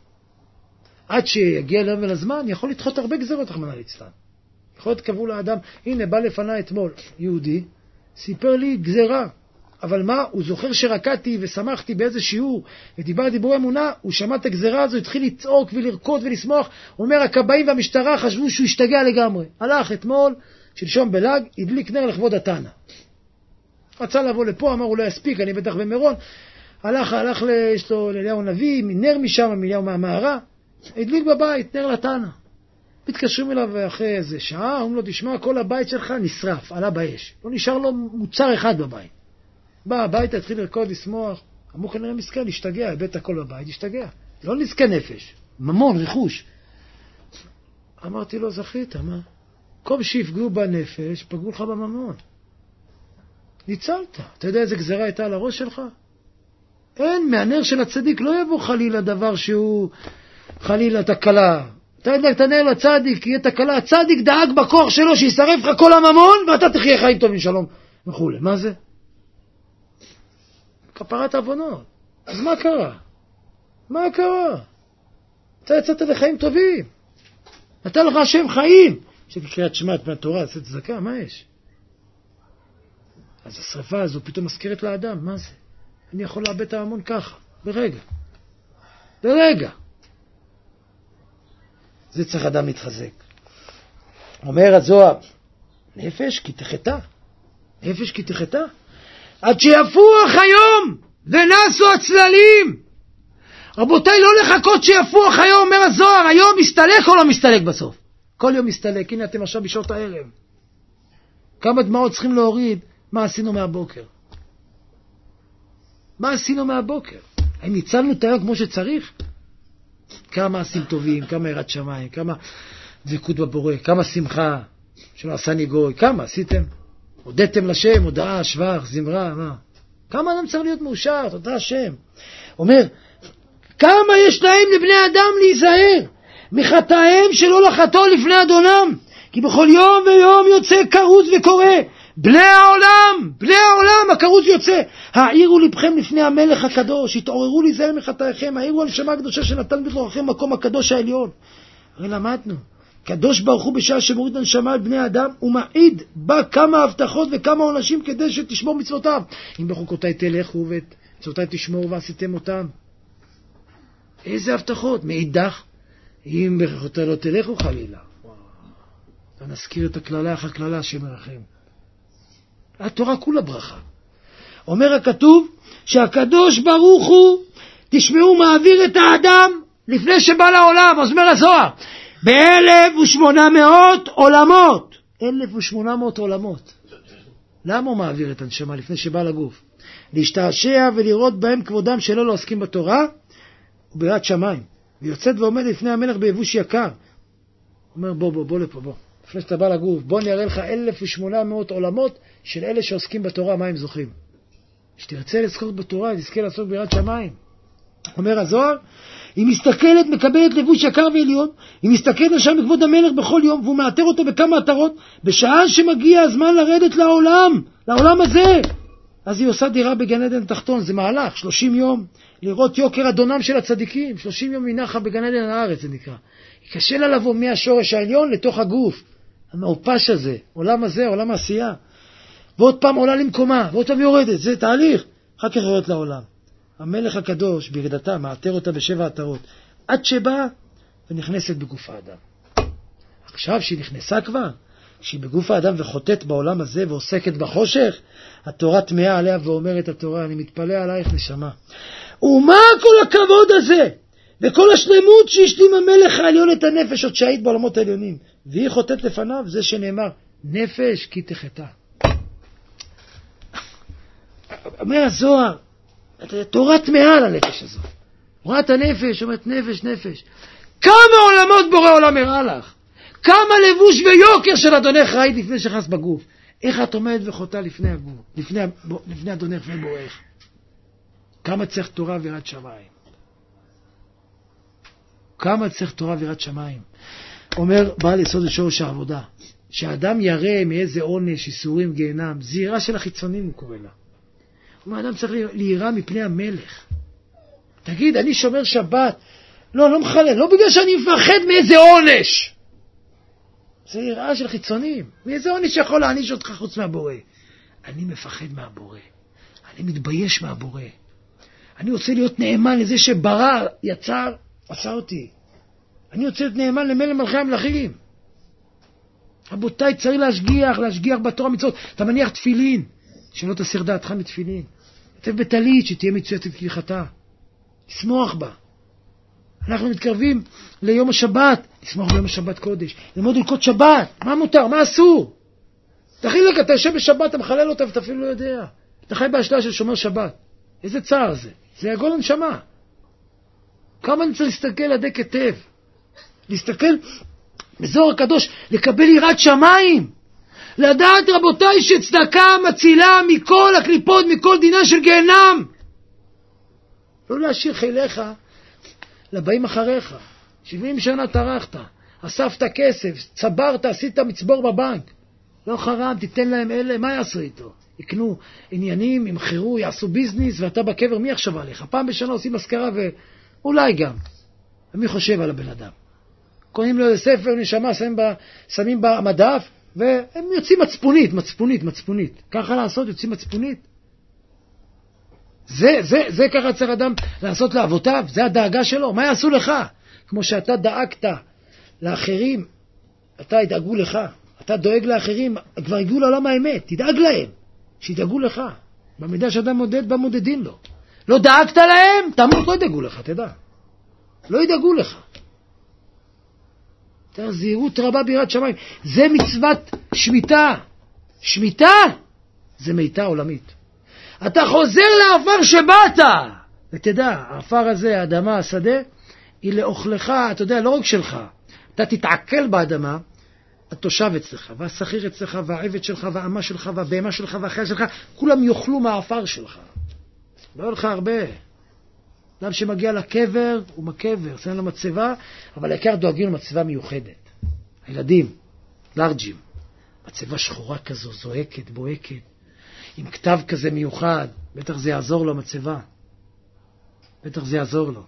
עד שיגיע ליום ולזמן, יכול לדחות הרבה גזרות, רחמנא ליצלן. יכול להיות קבעו לאדם, הנה, בא לפני אתמול, יהודי, סיפר לי גזרה. אבל מה? הוא זוכר שרקדתי ושמחתי באיזה שיעור, ודיבר דיבורי אמונה, הוא שמע את הגזרה הזו, התחיל לצעוק ולרקוד ולשמוח. הוא אומר, הכבאים והמשטרה חשבו שהוא השתגע לגמרי. הלך אתמול, שלשום בלג, הדליק נר לכבוד התנא. רצה לבוא לפה, אמר, הוא לא יספיק, אני בטח במרון. הלך, הלך יש לו לאליהו הנביא, נר משם, מאליהו מהמערה, הדליק בבית, נר לתנא. מתקשרים אליו אחרי איזה שעה, אומרים לו, תשמע, כל הבית שלך נשרף, עלה באש. לא נשאר לו מוצר אחד בבית. בא הביתה, התחיל לרקוד, לשמוח. אמרו כנראה מסכן, השתגע, הבאת הכל בבית, השתגע. לא נזכה נפש, ממון, רכוש. אמרתי לו, זכית, מה? כל שיפגעו בנפש, פגעו לך בממון. ניצלת. אתה יודע איזה גזרה הייתה על הראש שלך? אין, מהנר של הצדיק לא יבוא חלילה דבר שהוא חלילה תקלה. אתה יודע, אתה נר לצדיק, יהיה תקלה. הצדיק דאג בכוח שלו שישרף לך כל הממון, ואתה תחיה חיים טובים, שלום וכו'. מה זה? כפרת עוונות. אז מה קרה? מה קרה? אתה יצאת לחיים טובים. נתן לך השם חיים. שקריאת שמע מהתורה, עשית צדקה, מה יש? אז השרפה הזו פתאום מזכירת לאדם, מה זה? אני יכול לאבד את ההמון ככה, ברגע. ברגע. זה צריך אדם להתחזק. אומר הזוהר, נפש כי תחתה. נפש כי תחתה. עד שיפוח היום ונסו הצללים. רבותיי, לא לחכות שיפוח היום, אומר הזוהר, היום מסתלק או לא מסתלק בסוף? כל יום מסתלק. הנה אתם עכשיו בשעות הערב. כמה דמעות צריכים להוריד? מה עשינו מהבוקר? מה עשינו מהבוקר? האם ניצלנו את היום כמו שצריך? כמה מעשים טובים, כמה יראת שמיים, כמה דבקות בבורא, כמה שמחה שלא עשני גוי, כמה עשיתם? הודיתם לשם, הודעה, שבח, זמרה, מה? כמה אדם צריך להיות מאושר, תודה השם. אומר, כמה יש להם לבני אדם להיזהר מחטאיהם שלא לחטוא לפני אדונם, כי בכל יום ויום יוצא כרוז וקורא, בני העולם, בני העולם, הכרוז יוצא, העירו לבכם לפני המלך הקדוש, התעוררו להיזהר מחטאיכם, העירו הנשמה הקדושה שנתן בתוככם מקום הקדוש העליון. הרי למדנו, קדוש ברוך הוא בשעה שמוריד הנשמה על בני אדם, הוא מעיד בה כמה הבטחות וכמה עונשים כדי שתשמור מצוותיו. אם בחוקותיי תלכו ואת מצוותיי תשמור ועשיתם אותם. איזה הבטחות? מאידך, אם בחוקותיי לא תלכו חלילה. ונזכיר את הכללה אחר כללה שמרחם. התורה כולה ברכה. אומר הכתוב שהקדוש ברוך הוא, תשמעו, מעביר את האדם לפני שבא לעולם. אז אומר הזוהר, ב-אלף ושמונה מאות עולמות. אלף ושמונה מאות עולמות. למה הוא מעביר את הנשמה לפני שבא לגוף? להשתעשע ולראות בהם כבודם שלא לא עוסקים בתורה וביראת שמיים. ויוצאת ועומד לפני המלך ביבוש יקר. אומר בוא בוא בוא לפה בוא. לפני שאתה בא לגוף, בוא נראה לך אלף ושמונה מאות עולמות של אלה שעוסקים בתורה, מה הם זוכים. שתרצה לזכות בתורה, תזכה לעסוק ביראת שמיים. אומר הזוהר, היא מסתכלת, מקבלת לבוש יקר ועליון, היא מסתכלת לשם בכבוד המלך בכל יום, והוא מאתר אותו בכמה מטרות, בשעה שמגיע הזמן לרדת לעולם, לעולם הזה. אז היא עושה דירה בגן עדן תחתון, זה מהלך, שלושים יום, לראות יוקר אדונם של הצדיקים, שלושים יום מנחה בגן עדן הארץ, זה נקרא. קשה לה לבוא מהשורש העליון לתוך הגוף, המעופש הזה, עולם הזה, עולם העשייה. ועוד פעם עולה למקומה, ועוד פעם יורדת, זה תהליך, אחר כך יורדת לעולם. המלך הקדוש בירדתה מאתר אותה בשבע עטרות, עד שבאה ונכנסת בגוף האדם. עכשיו שהיא נכנסה כבר, שהיא בגוף האדם וחוטאת בעולם הזה ועוסקת בחושך, התורה תמאה עליה ואומרת התורה, אני מתפלא עלייך נשמה. ומה כל הכבוד הזה? וכל השלמות שהשלים המלך העליון את הנפש עוד שהיית בעולמות העליונים, והיא חוטאת לפניו, זה שנאמר, נפש כי תחטא. אומר הזוהר, תורה תמאה על הנפש הזו. רואת הנפש, אומרת נפש, נפש. כמה עולמות בורא עולם הראה לך? כמה לבוש ויוקר של אדונך ראית לפני שחס בגוף? איך את עומדת וחוטאה לפני הגוף, לפני, לפני אדונך ובורך? כמה צריך תורה ויראת שמיים? כמה צריך תורה ויראת שמיים? אומר בעל יסוד לשורש העבודה, שהאדם ירא מאיזה עונש, איסורים, גיהנם, זהירה של החיצונים הוא קורא לה. אומר, האדם צריך להירא מפני המלך. תגיד, אני שומר שבת. לא, לא מחלל, לא בגלל שאני מפחד מאיזה עונש. זה יראה של חיצונים. מאיזה עונש יכול להעניש אותך חוץ מהבורא? אני מפחד מהבורא. אני מתבייש מהבורא. אני רוצה להיות נאמן לזה שברא, יצר, עשה אותי. אני רוצה להיות נאמן למלך מלכי המלכים. רבותיי, צריך להשגיח, להשגיח בתורה מצוות. אתה מניח תפילין, שלא תסיר דעתך מתפילין. כתב בטלית, שתהיה מצויית את כליחתה. לשמוח בה. אנחנו מתקרבים ליום השבת, לשמוח ביום השבת קודש. ללמוד הלכות שבת, מה מותר, מה אסור? תחיל לך, אתה יושב בשבת, אתה מחלל אותה ואתה אפילו לא יודע. אתה חי באשליה של שומר שבת. איזה צער זה? זה יגול הנשמה. כמה אני צריך להסתכל עדי כתב? להסתכל בזוהר הקדוש, לקבל יראת שמיים. לדעת רבותיי שצדקה מצילה מכל הקליפות, מכל דינה של גיהנם. לא להשאיר חיליך לבאים אחריך. שבעים שנה תרחת, אספת כסף, צברת, עשית מצבור בבנק. לא חרם, תיתן להם אלה, מה יעשו איתו? יקנו עניינים, ימחרו, יעשו ביזניס, ואתה בקבר, מי יחשב עליך? פעם בשנה עושים מזכרה ואולי גם. ומי חושב על הבן אדם? קונים לו ספר, נשמה, שמים, ב... שמים במדף, והם יוצאים מצפונית, מצפונית, מצפונית. ככה לעשות, יוצאים מצפונית. זה, זה, זה ככה צריך אדם לעשות לאבותיו, זה הדאגה שלו. מה יעשו לך? כמו שאתה דאגת לאחרים, אתה ידאגו לך. אתה דואג לאחרים, כבר הגיעו לעולם האמת, תדאג להם, שידאגו לך. במידה שאדם מודד, במודדים לו. לא דאגת להם, תמות, לא ידאגו לך, תדע. לא ידאגו לך. זהירות רבה ביראת שמיים. זה מצוות שמיטה. שמיטה זה מיטה עולמית. אתה חוזר לאפר שבאת, ותדע, האפר הזה, האדמה, השדה, היא לאוכלך, אתה יודע, לא רק שלך. אתה תתעכל באדמה, התושב אצלך, והשכיר אצלך, והעבד שלך, והאמה שלך, והבהמה שלך, והחיה שלך, כולם יאכלו מהאפר שלך. לא לך הרבה. אדם שמגיע לקבר, הוא מקבר, עושה לו מצבה, אבל העיקר דואגים למצבה מיוחדת. הילדים, לארג'ים, מצבה שחורה כזו, זועקת, בועקת, עם כתב כזה מיוחד, בטח זה יעזור לו מצבה. בטח זה יעזור לו.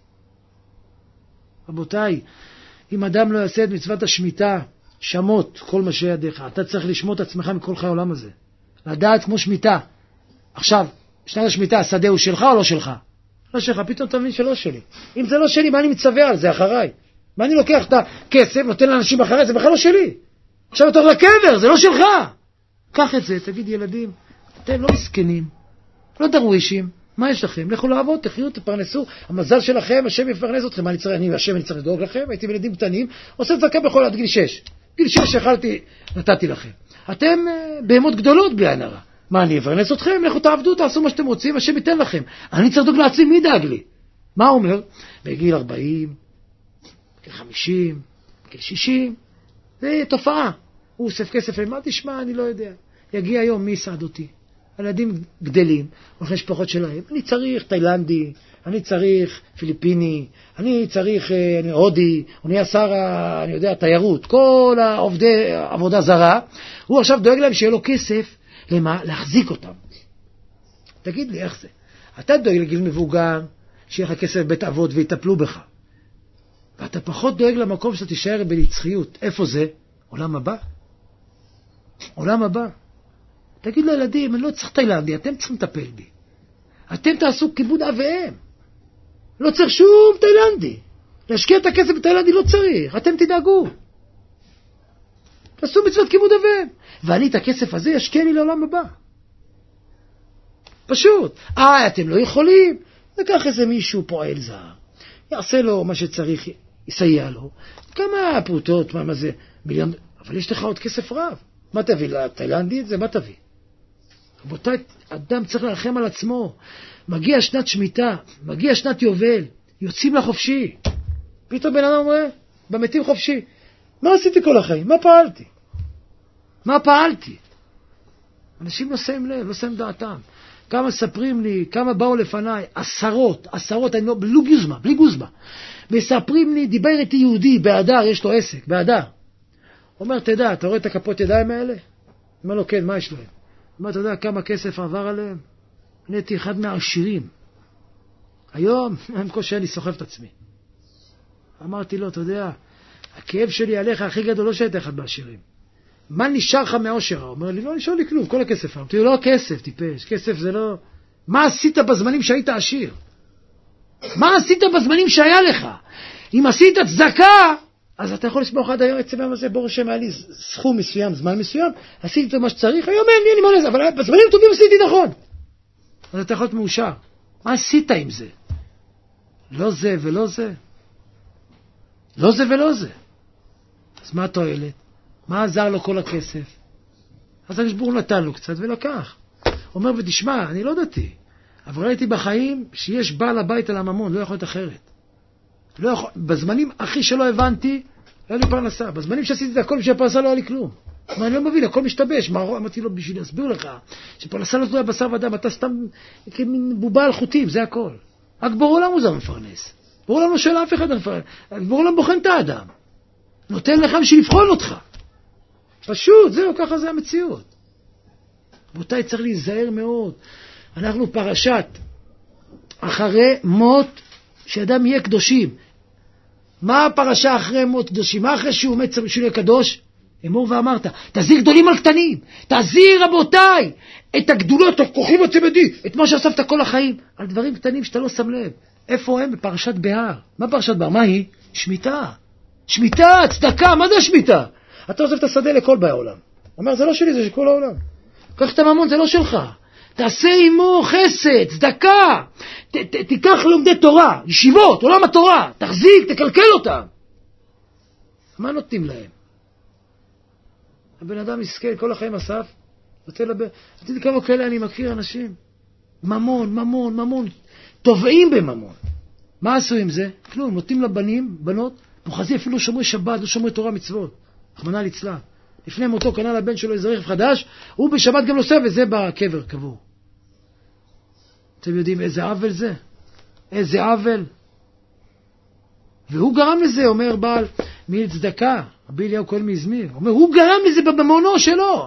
רבותיי, אם אדם לא יעשה את מצוות השמיטה, שמות כל מה שידיך, אתה צריך לשמות עצמך מכל חיי העולם הזה. לדעת כמו שמיטה. עכשיו, שנת השמיטה, השדה הוא שלך או לא שלך? לא שלך, פתאום אתה מבין שלא שלי. אם זה לא שלי, מה אני מצווה על זה אחריי? מה אני לוקח את הכסף, נותן לאנשים אחריי, זה בכלל לא שלי. עכשיו אתה הולך לקבר, זה לא שלך. קח את זה, תגיד ילדים, אתם לא מסכנים, לא דרווישים, מה יש לכם? לכו לעבוד, תחיו, תפרנסו, המזל שלכם, השם יפרנס אתכם, אני צריך, אני, השם אני צריך לדאוג לכם, הייתי בילדים קטנים, עושה צדקה בכל עד גיל שש. גיל שש יכלתי, נתתי לכם. אתם בהמות גדולות בלי עין הרע. מה, אני אפרנס אתכם? לכו תעבדו, תעשו מה שאתם רוצים, השם ייתן לכם. אני צריך לדאוג לעצמי, מי דאג לי? מה הוא אומר? בגיל ארבעים, בגיל חמישים, בגיל שישים, זה תופעה. הוא אוסף כסף, מה תשמע, אני לא יודע. יגיע היום, מי יסעד אותי? הילדים גדלים, הולכים משפחות שלהם. אני צריך תאילנדי, אני צריך פיליפיני, אני צריך אני, הודי, אני נהיה שר, אני יודע, תיירות, כל העובדי עבודה זרה. הוא עכשיו דואג להם שיהיה לו כסף, למה? להחזיק אותם. תגיד לי, איך זה? אתה דואג לגיל מבוגר, שיהיה לך כסף בית אבות ויטפלו בך. ואתה פחות דואג למקום שאתה תישאר בנצחיות. איפה זה? עולם הבא. עולם הבא. תגיד לילדים, אני לא צריך תאילנדי, אתם צריכים לטפל בי. אתם תעשו כיבוד אביהם. לא צריך שום תאילנדי. להשקיע את הכסף בתאילנדי לא צריך, אתם תדאגו. תעשו מצוות כיבוד אביהם. ואני את הכסף הזה ישקיע לי לעולם הבא. פשוט. אה, אתם לא יכולים. לקח איזה מישהו פועל זר. יעשה לו מה שצריך, יסייע לו. כמה פרוטות, מה, מה זה? מיליון... אבל יש לך עוד כסף רב. מה תביא? לתאילנדי את זה? מה תביא? רבותיי, אדם צריך לרחם על עצמו. מגיע שנת שמיטה, מגיע שנת יובל, יוצאים לחופשי. פתאום בן אדם אומר, במתים חופשי. מה עשיתי כל החיים? מה פעלתי? מה פעלתי? אנשים לא שמים לב, לא שמים דעתם. כמה ספרים לי, כמה באו לפניי, עשרות, עשרות, אני לא, בלי גוזמה, בלי גוזמה. מספרים לי, דיבר איתי יהודי, באדר, יש לו עסק, באדר. אומר, תדע, אתה רואה את הכפות ידיים האלה? אומר לו, כן, מה יש להם? אומר, אתה יודע כמה כסף עבר עליהם? אני הייתי אחד מהעשירים. היום, אני קושי, אני סוחב את עצמי. אמרתי לו, אתה יודע, הכאב שלי עליך הכי גדול, לא שהיית אחד בעשירים. מה נשאר לך מהעושר? הוא אומר לי, לא נשאר לי כלום, כל הכסף. אמרתי לו, לא כסף, טיפש, כסף זה לא... מה עשית בזמנים שהיית עשיר? מה עשית בזמנים שהיה לך? אם עשית צדקה, אז אתה יכול לסמוך עד היום את צבע הזה, בור השם היה לי סכום מסוים, זמן מסוים, עשיתי את מה שצריך, היום אין לי, אני מולז, אבל בזמנים טובים עשיתי נכון. אז אתה יכול להיות מאושר. מה עשית עם זה? לא זה ולא זה. לא זה ולא זה. אז מה התועלת? מה עזר לו כל הכסף? אז הקדוש נתן לו קצת ולקח. אומר ותשמע, אני לא דתי, אבל ראיתי בחיים שיש בעל הבית על הממון, לא יכול להיות אחרת. לא יכול, בזמנים הכי שלא הבנתי, לא היה לי פרנסה. בזמנים שעשיתי את הכל בשביל הפרנסה לא היה לי כלום. מה, אני לא מבין, הכל משתבש. מה, אמרתי לו, בשביל להסביר לך, שפרנסה לא תלויה בשר ודם, אתה סתם כמין בובה על חוטים, זה הכל. רק בור עולם הוא זה מפרנס. בור עולם לא שואל אף אחד מפרנס. בור עולם בוחן את האדם. נותן לך בשביל לבחון אותך. פשוט, זהו, ככה זה המציאות. רבותיי, צריך להיזהר מאוד. אנחנו פרשת אחרי מות שאדם יהיה קדושים. מה הפרשה אחרי מות קדושים? מה אחרי שהוא מת צריך שהוא יהיה קדוש? אמור ואמרת, תזיר גדולים על קטנים. תזיר, רבותיי, את הגדולות, הכוחים הצמדי, את מה שאספת כל החיים, על דברים קטנים שאתה לא שם לב. איפה הם? בפרשת בהר. מה פרשת בהר? מה היא? שמיטה. שמיטה, צדקה, מה זה השמיטה? אתה עוזב את השדה לכל באי העולם. אומר, זה לא שלי, זה של כל העולם. קח את הממון, זה לא שלך. תעשה עמו חסד, צדקה. ת, ת, תיקח לומדי תורה, ישיבות, עולם התורה. תחזיק, תקלקל אותם. מה נותנים להם? הבן אדם מסכן, כל החיים אסף. רוצה לב... תדעי כמה כאלה אני מכיר אנשים. ממון, ממון, ממון. תובעים בממון. מה עשו עם זה? כלום, נותנים לבנים, בנות, מוחזי אפילו שומרי שבת, לא שומרי תורה מצוות. רחמנא ליצלן. לפני מותו קנה לבן שלו איזה רכב חדש, הוא בשבת גם נוסע וזה בקבר קבור. אתם יודעים איזה עוול זה? איזה עוול? והוא גרם לזה, אומר בעל מיל צדקה, רבי אליהו כהן מאזמיר, אומר, הוא גרם לזה במעונו שלו.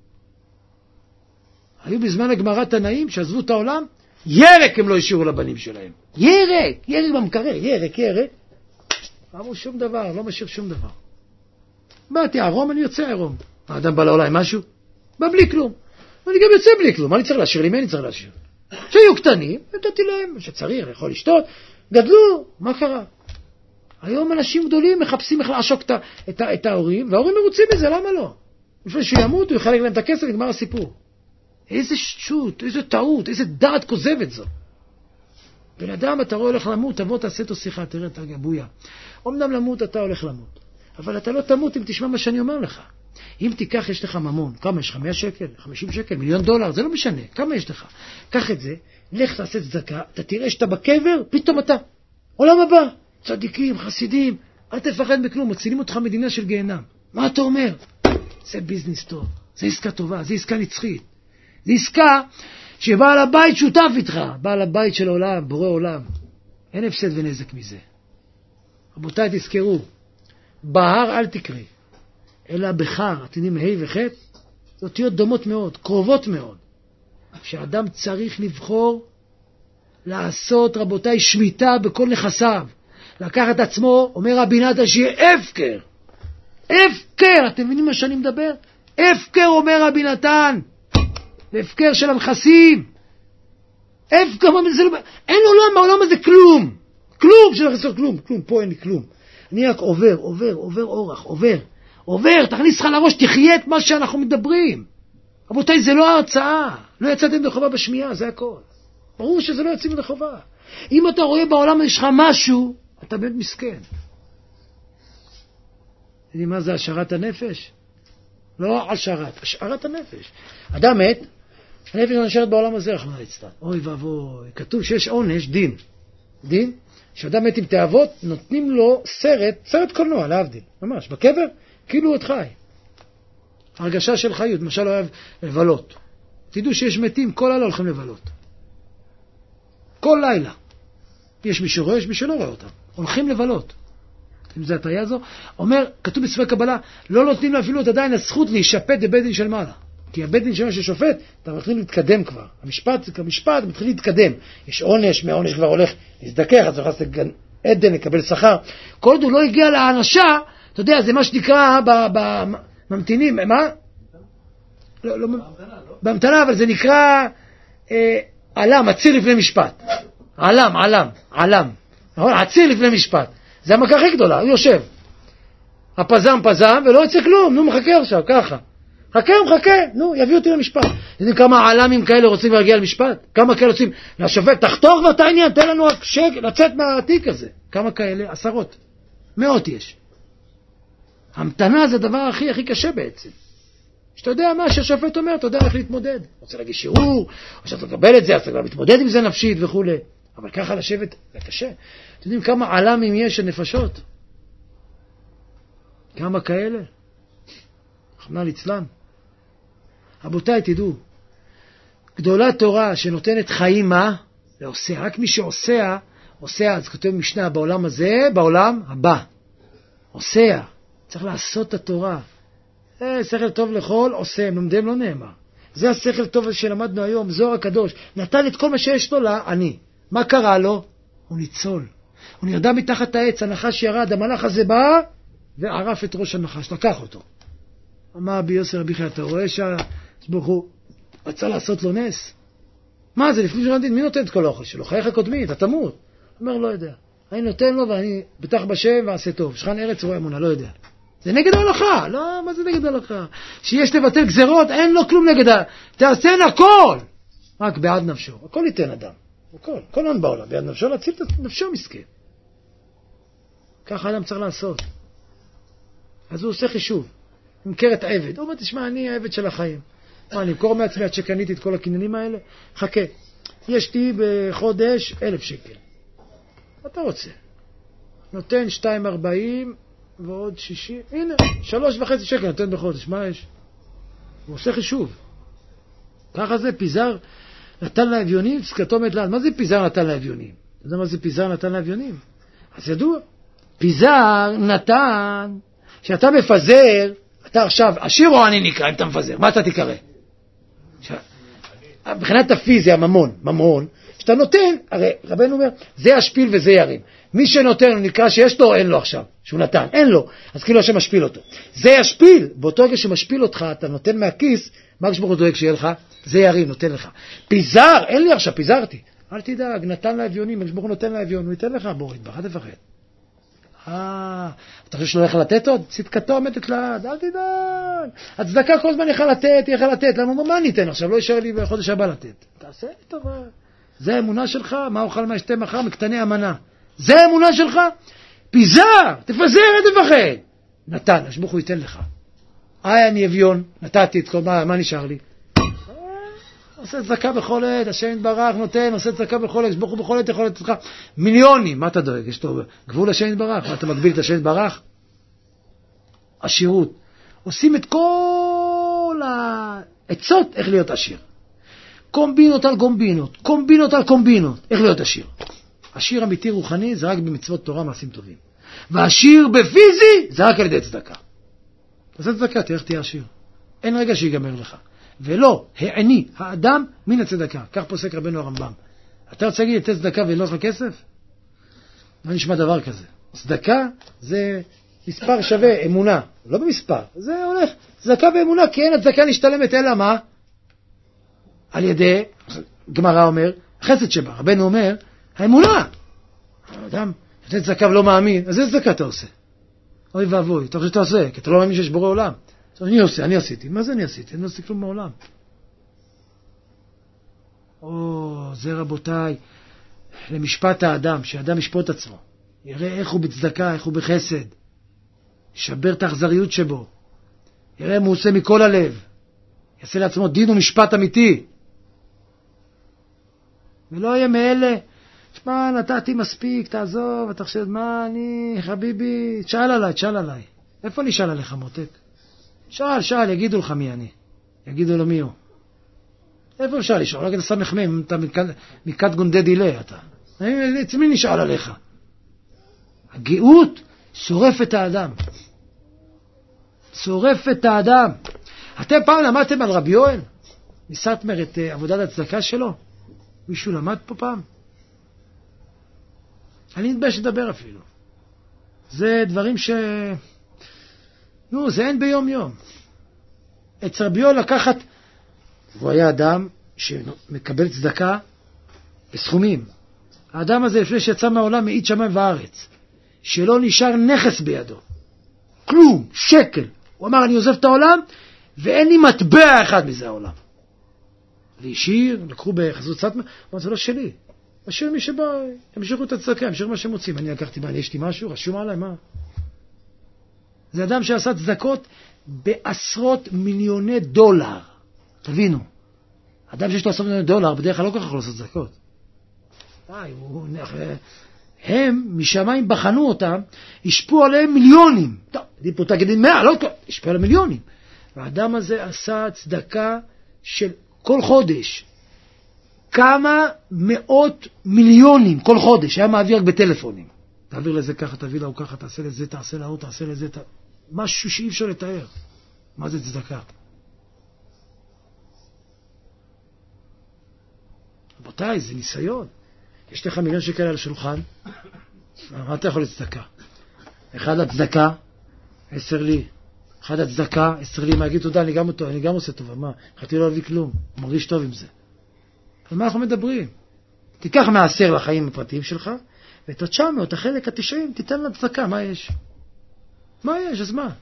היו בזמן הגמרא תנאים שעזבו את העולם, ירק הם לא השאירו לבנים שלהם. ירק, ירק במקרר, ירק, ירק. אמרו שום דבר, לא משאיר שום דבר. באתי ערום, אני יוצא ערום. האדם בא לעולם משהו? בא בלי כלום. אני גם יוצא בלי כלום. מה אני צריך להשאיר? לי מי אני צריך להשאיר? שהיו קטנים, נתתי להם שצריך, יכול לשתות. גדלו, מה קרה? היום אנשים גדולים מחפשים איך לעשוק את, את, את ההורים, וההורים מרוצים מזה, למה לא? לפני שהוא ימות, הוא יחלק להם את הכסף, נגמר הסיפור. איזה שטות, איזה טעות, איזה דעת כוזבת זו. בן אדם, אתה רואה הולך למות, תבוא תעשה אותו שיחה, תראה את הגבויה. אומנם למות, אתה הולך למות. אבל אתה לא תמות אם תשמע מה שאני אומר לך. אם תיקח, יש לך ממון. כמה יש לך? מאה שקל, חמישים שקל, מיליון דולר, זה לא משנה. כמה יש לך? קח את זה, לך תעשה צדקה, אתה תראה שאתה בקבר, פתאום אתה. עולם הבא, צדיקים, חסידים, אל תפחד בכלום, מצילים אותך מדינה של גיהנם. מה אתה אומר? זה ביזנס טוב, זה עסקה טובה, זה עסקה נצחית. זה עסקה שבעל הבית שותף איתך, בעל הבית של העולם, בורא עולם. אין הפסד ונזק מזה. רבותיי, תזכרו, בהר אל תקרא, אלא בחר, אתם יודעים, ה' וח', זה אותיות דומות מאוד, קרובות מאוד. שאדם צריך לבחור לעשות, רבותיי, שמיטה בכל נכסיו. לקחת עצמו, אומר רבי נתן, שיהיה הפקר. הפקר, אתם מבינים מה שאני מדבר? הפקר, אומר רבי נתן. הפקר של הנכסים. הפקר, לא... אין עולם, העולם הזה כלום. כלום, שלא חסר כלום, כלום, פה אין לי כלום. אני רק עובר, עובר, עובר אורח, עובר. עובר, תכניס לך לראש, תחיה את מה שאנחנו מדברים. רבותיי, זה לא ההרצאה. לא יצאתם לחובה בשמיעה, זה הכל. ברור שזה לא יצאים לחובה. אם אתה רואה בעולם יש לך משהו, אתה באמת מסכן. יודעים מה זה השארת הנפש? לא השארת, השארת הנפש. אדם מת, הנפש נשארת בעולם הזה, רחמנא ליצלן. אוי ואבוי, כתוב שיש עונש, דין. דין, שאדם מת עם תאוות, נותנים לו סרט, סרט קולנוע, להבדיל, ממש, בקבר, כאילו עוד חי. הרגשה של חיות, למשל אוהב לבלות. תדעו שיש מתים, כל לילה הולכים לבלות. כל לילה. יש מי שרואה, יש מי שלא רואה אותם. הולכים לבלות. אם זה הטעיה הזו, אומר, כתוב בספרי קבלה, לא נותנים לו אפילו את עדיין הזכות להישפט בבית דין של מעלה. כי הבית דין שלנו ששופט, אתה מתחיל להתקדם כבר. המשפט זה כמשפט, אתה מתחיל להתקדם. יש עונש, מהעונש כבר הולך להזדכך, אז הוא נכנס לגן עדן, לקבל שכר. כל עוד הוא לא הגיע להענשה, אתה יודע, זה מה שנקרא בממתינים, מה? לא, לא, בהמתנה, אבל זה נקרא אה, עלם, עציר לפני משפט. עלם, עלם, עלם. נכון? עציר לפני משפט. זה המכה הכי גדולה, הוא יושב. הפזם פזם ולא יוצא כלום, נו מחכה עכשיו, ככה. חכה, מחכה, נו, יביא אותי למשפט. יודעים כמה עלמים כאלה רוצים להגיע למשפט? כמה כאלה רוצים לשופט, תחתוך כבר את העניין, תן לנו רק שקל, לצאת מהעתיק הזה. כמה כאלה? עשרות. מאות יש. המתנה זה הדבר הכי הכי קשה בעצם. שאתה יודע מה שהשופט אומר, אתה יודע איך להתמודד. רוצה להגיש שיעור, או שאתה תקבל את זה, אז אתה כבר מתמודד עם זה נפשית וכו'. אבל ככה לשבת, זה קשה. אתם יודעים כמה עלמים יש של נפשות? כמה כאלה? רחמנא ליצלן. רבותיי, תדעו, גדולה תורה שנותנת חיים מה? לעושה. רק מי שעושה, עושה, אז כתוב משנה, בעולם הזה, בעולם הבא. עושה. צריך לעשות את התורה. זה שכל טוב לכל, עושה, לומדים לא נאמר. זה השכל טוב שלמדנו היום, זוהר הקדוש. נתן את כל מה שיש לו לעני. מה קרה לו? הוא ניצול. הוא נרדם מתחת העץ, הנחש ירד, המלאך הזה בא, וערף את ראש הנחש, לקח אותו. אמר רבי יוסי רבי חי, אתה רואה שהשבוך הוא רצה לעשות לו נס? מה זה, לפני שרנדין, מי נותן את כל האוכל שלו? חייך קודמי, אתה תמות. אומר, לא יודע. אני נותן לו ואני בטח בשם ועשה טוב. שכן ארץ רואה אמונה, לא יודע. זה נגד ההלכה. לא, מה זה נגד ההלכה? שיש לבטל גזרות, אין לו כלום נגד ה... תעשן הכל! רק בעד נפשו. הכל ייתן אדם. הכל. כל אין בעולם. בעד נפשו להציל את נפשו מסכן. ככה אדם צריך לעשות. אז הוא עושה חישוב. הוא מכיר את העבד. הוא אומר, תשמע, אני העבד של החיים. מה, אני אמכור מעצמי עד שקניתי את כל הקניינים האלה? חכה. יש לי בחודש אלף שקל. מה אתה רוצה? נותן שתיים ארבעים ועוד שישים. הנה, שלוש וחצי שקל נותן בחודש. מה יש? הוא עושה חישוב. ככה זה פיזר נתן לאביונים, זכתו מת לעד. מה זה פיזר נתן לאביונים? אתה יודע מה זה פיזר נתן לאביונים? אז ידוע. פיזר נתן, שאתה מפזר, אתה עכשיו, עשיר או אני נקרא אם אתה מפזר? מה אתה תקרא? מבחינת הפיזיה, ממון, ממון, שאתה נותן, הרי רבנו אומר, זה השפיל וזה ירים. מי שנותן, הוא נקרא שיש לו או אין לו עכשיו, שהוא נתן, אין לו, אז כאילו השם משפיל אותו. זה ישפיל, באותו רגע שמשפיל אותך, אתה נותן מהכיס, מה כשברוך הוא דואג שיהיה לך? זה ירים, נותן לך. פיזר, אין לי עכשיו, פיזרתי. אל תדאג, נתן לאביונים, כשברוך הוא נותן לאביון, הוא ייתן לך, בוא, יתברך, אל תפחד. אה, אתה חושב שלא יכול לתת עוד? צדקתו עומדת לעד, אל תדאג. הצדקה כל הזמן יכול לתת, יכול לתת. למה, מה ניתן עכשיו? לא יישאר לי בחודש הבא לתת. תעשה לי טובה. זה האמונה שלך? מה אוכל מה ישתה מחר? מקטני המנה. זה האמונה שלך? פיזר, תפזר, אל תפחד. נתן, השבוך הוא ייתן לך. איי, אני אביון, נתתי את כל, מה, מה נשאר לי? עושה צדקה בכל עת, השם יתברך נותן, עושה צדקה בכל עת, השבוך הוא בכל עת יכול לתת לך מיליונים. מה אתה דואג? יש לו גבול השם יתברך, מה אתה מגביל את השם יתברך? עשירות. עושים את כל העצות איך להיות עשיר. קומבינות על קומבינות, קומבינות על קומבינות, איך להיות עשיר. עשיר אמיתי רוחני זה רק במצוות תורה מעשים טובים. והעשיר בפיזי זה רק על ידי צדקה. אז הצדקה, תראה איך תהיה עשיר. אין רגע שיגמר לך. ולא, העני האדם מן הצדקה. כך פוסק רבנו הרמב"ם. אתה רוצה להגיד, תת צדקה ואין לך כסף? לא נשמע דבר כזה. צדקה זה מספר שווה אמונה. לא במספר, זה הולך. צדקה ואמונה, כי אין הצדקה נשתלמת אלא מה? על ידי, גמרא אומר, חסד שבה. רבנו אומר, האמונה. האדם, אתה צדקה ולא מאמין, אז איזה צדקה אתה עושה? אוי ואבוי, אתה חושב שאתה עושה, כי אתה לא מאמין שיש בורא עולם. אני עושה, אני עשיתי. מה זה אני עשיתי? אני לא עשיתי כלום מעולם. או, זה רבותיי, למשפט האדם, שהאדם ישפוט עצמו. יראה איך הוא בצדקה, איך הוא בחסד. ישבר את האכזריות שבו. יראה אם הוא עושה מכל הלב. יעשה לעצמו דין ומשפט אמיתי. ולא יהיה מאלה, שמע, נתתי מספיק, תעזוב, אתה חושב, מה אני, חביבי, תשאל עליי, תשאל עליי. איפה אני שאל עליך, מותק? שאל, שאל, יגידו לך מי אני. יגידו לו מי הוא. איפה אפשר לשאול? רק אתה שם מחמם, אתה מכת גונדי דילי, אתה. את מי נשאל עליך? הגאות שורף את האדם. שורף את האדם. אתם פעם למדתם על רבי יואל? מסתמר את עבודת הצדקה שלו? מישהו למד פה פעם? אני מתבייש לדבר אפילו. זה דברים ש... נו, זה אין ביום יום. את רבי יואל לקחת... הוא היה אדם שמקבל צדקה בסכומים. האדם הזה לפני שיצא מהעולם מעיד שמיים וארץ. שלא נשאר נכס בידו. כלום, שקל. הוא אמר, אני עוזב את העולם, ואין לי מטבע אחד מזה העולם. והשאיר, לקחו בחזות סטמה, אבל זה לא שלי. השאיר מי שבא, המשיכו את הצדקה, המשיכו מה שהם מוצאים. אני לקחתי מה, אני יש לי משהו, רשום עליי, מה? זה אדם שעשה צדקות בעשרות מיליוני דולר. תבינו. אדם שיש לו עשרות מיליוני דולר, בדרך כלל לא כל כך יכול לעשות צדקות. די, הוא... הם, משמיים בחנו אותם, השפעו עליהם מיליונים. טוב, דיפו תגידים מאה, לא כל... השפעו עליהם מיליונים. והאדם הזה עשה צדקה של כל חודש. כמה מאות מיליונים כל חודש. היה מעביר רק בטלפונים. תעביר לזה ככה, תביא לה, ככה, תעשה לזה, תעשה לה, תעשה לזה, ת... משהו שאי אפשר לתאר. מה זה צדקה? רבותיי, זה ניסיון. יש לך מיליון שקל על השולחן, מה אתה יכול לצדקה? אחד הצדקה, עשר לי. אחד הצדקה, עשר לי, מה אגיד תודה, אני גם, אותו, אני גם עושה טובה, מה? חייתי לא להביא כלום, הוא מרגיש טוב עם זה. על מה אנחנו מדברים? תיקח מעשר לחיים הפרטיים שלך, ואת ה-תשע מאות, החלק ה-תשעים, תיתן לה צדקה, מה יש? מה יש? אז מה?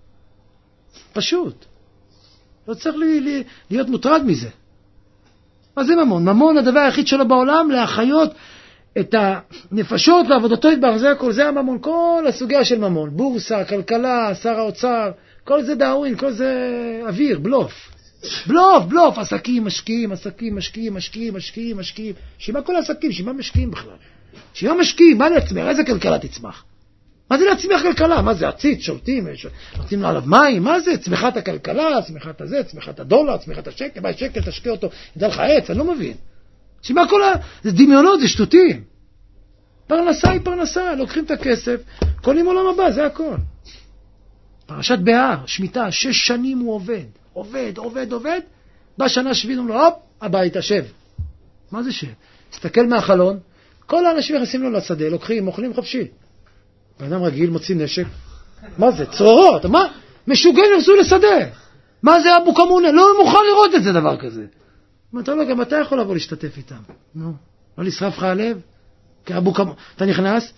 פשוט. לא צריך לי, לי, להיות מוטרד מזה. מה זה ממון? ממון הדבר היחיד שלו בעולם, להחיות את הנפשות לעבודתו יתברך, זה הכל, זה הממון, כל הסוגיה של ממון, בורסה, כלכלה, שר האוצר, כל זה דאווין, כל זה אוויר, בלוף. בלוף, בלוף, עסקים, משקיעים, עסקים, משקיעים, משקיעים, משקיעים, משקיעים. שמה כל העסקים? שמה משקיעים בכלל? שמה משקיעים? מה להצמיח? איזה כלכלה תצמח? מה זה להצמיח כלכלה? מה זה עציץ, שולטים, נותנים עליו מים? מה זה? צמיחת הכלכלה, צמיחת הזה, צמיחת הדולר, צמיחת השקל, מה שקל, תשקיע אותו, ידע לך עץ, אני לא מבין. שמה כל ה... זה דמיונות, זה שטותים. פרנסה היא פרנסה, לוקחים את הכסף, קונים עולם הבא, זה הכל. פרשת בהר, שמיטה, שש שנים הוא עובד, עובד, עובד, עובד, בשנה שביעית הוא לו, הופ, הביתה, שב. מה זה שב? תסתכל מהחלון, כל האנשים נכנסים לו לשדה, לוקחים, אוכלים חופשי. באדם רגיל מוציא נשק, מה זה? צרורות, מה? משוגעים ירצו לשדה. מה זה אבו כמונה? לא מוכן לראות את זה דבר כזה. מה אתה לא, גם אתה יכול לבוא להשתתף איתם. נו, לא לשרף לך הלב? כי אבו כמונה, אתה נכנס,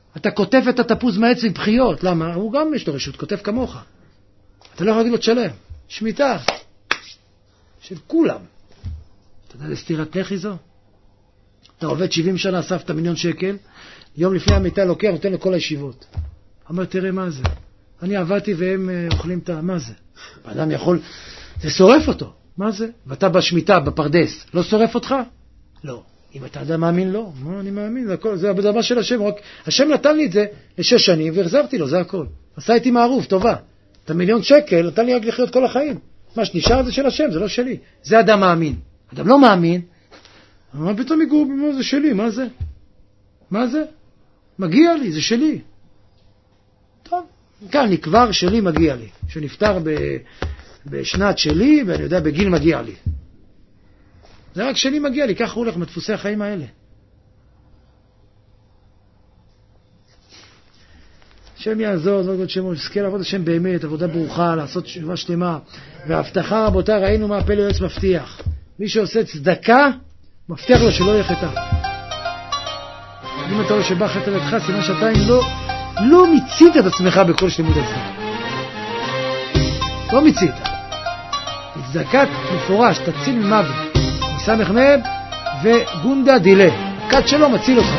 אתה כותב את התפוז מהעץ עם בחיות. למה? הוא גם יש לו רשות, כותב כמוך. אתה לא יכול להגיד לו תשלם. שמיטה. של כולם. אתה יודע לסתירת לחי זו? אתה עובד שבעים שנה, אספת מיליון שקל, יום לפני המיטה לוקח, נותן לכל הישיבות. אומר, תראה מה זה. אני עבדתי והם אוכלים את ה... מה זה? האדם יכול... זה שורף אותו. מה זה? ואתה בשמיטה, בפרדס, לא שורף אותך? לא. אם אתה אדם מאמין, לא. מה, אני מאמין, זה הכל. זה הדבר של השם. רק... השם נתן לי את זה לשש שנים, והחזרתי לו, זה הכל. עשה איתי מערוף, טובה. את המיליון שקל, נתן לי רק לחיות כל החיים. מה שנשאר זה של השם, זה לא שלי. זה אדם מאמין. אדם לא מאמין. מה פתאום יגור, מה זה שלי? מה זה? מה זה? מגיע לי, זה שלי. טוב, כאן לי כבר שלי מגיע לי. שנפטר ב... בשנת שלי, ואני יודע, בגיל מגיע לי. זה רק שלי מגיע לי, ככה הוא הולך מדפוסי החיים האלה. השם יעזור, לא עוד שם, שזכה לעבוד השם באמת, עבודה ברוכה, לעשות תשובה שלמה. וההבטחה, רבותיי, ראינו מה הפלא יועץ מבטיח. מי שעושה צדקה, מבטיח לו שלא יהיה חטא. אם אתה רואה שבא חטא לדך, סימן שעתיים לא, לא מיצית את עצמך בכל שלמות הצדקה. לא מיצית. צדקת מפורש, תציל ממוות. סמך מב וגונדה דילה. הכת שלו מציל אותך.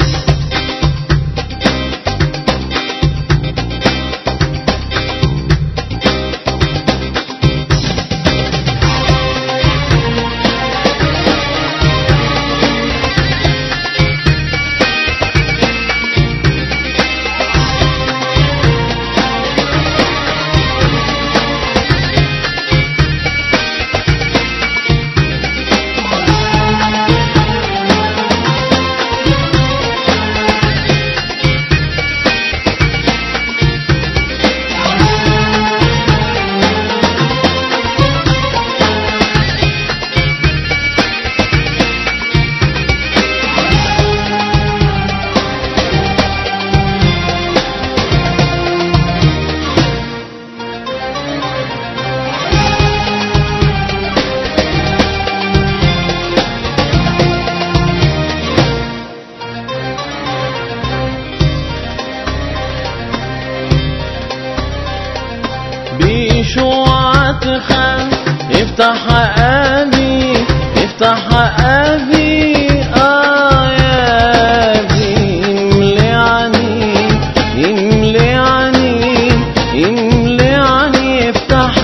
يشوعتك افتح قلبي افتح قلبي اه يا ابني املي عني املي عني املي عني افتح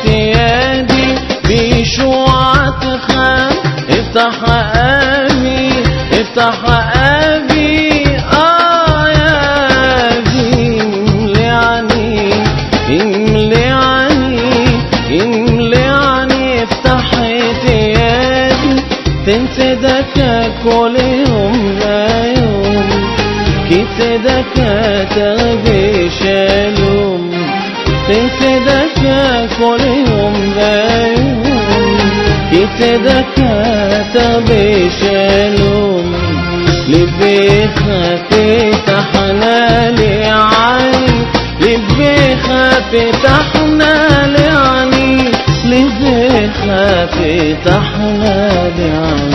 يدي بيشوعتك افتح قلبي افتح قلبي اه يا ابني املي عني املي عني املي عني افتح يدي تنسى دكا كل يوم لا يوم كيسة دكا تغبي شالوم تنسى دكا كل يوم لا يوم كيسة دكا تغبي شالوم لبي خفي تحنا لي عين لبي خفي تحنا لي عين لبي خفي تحنا لي عين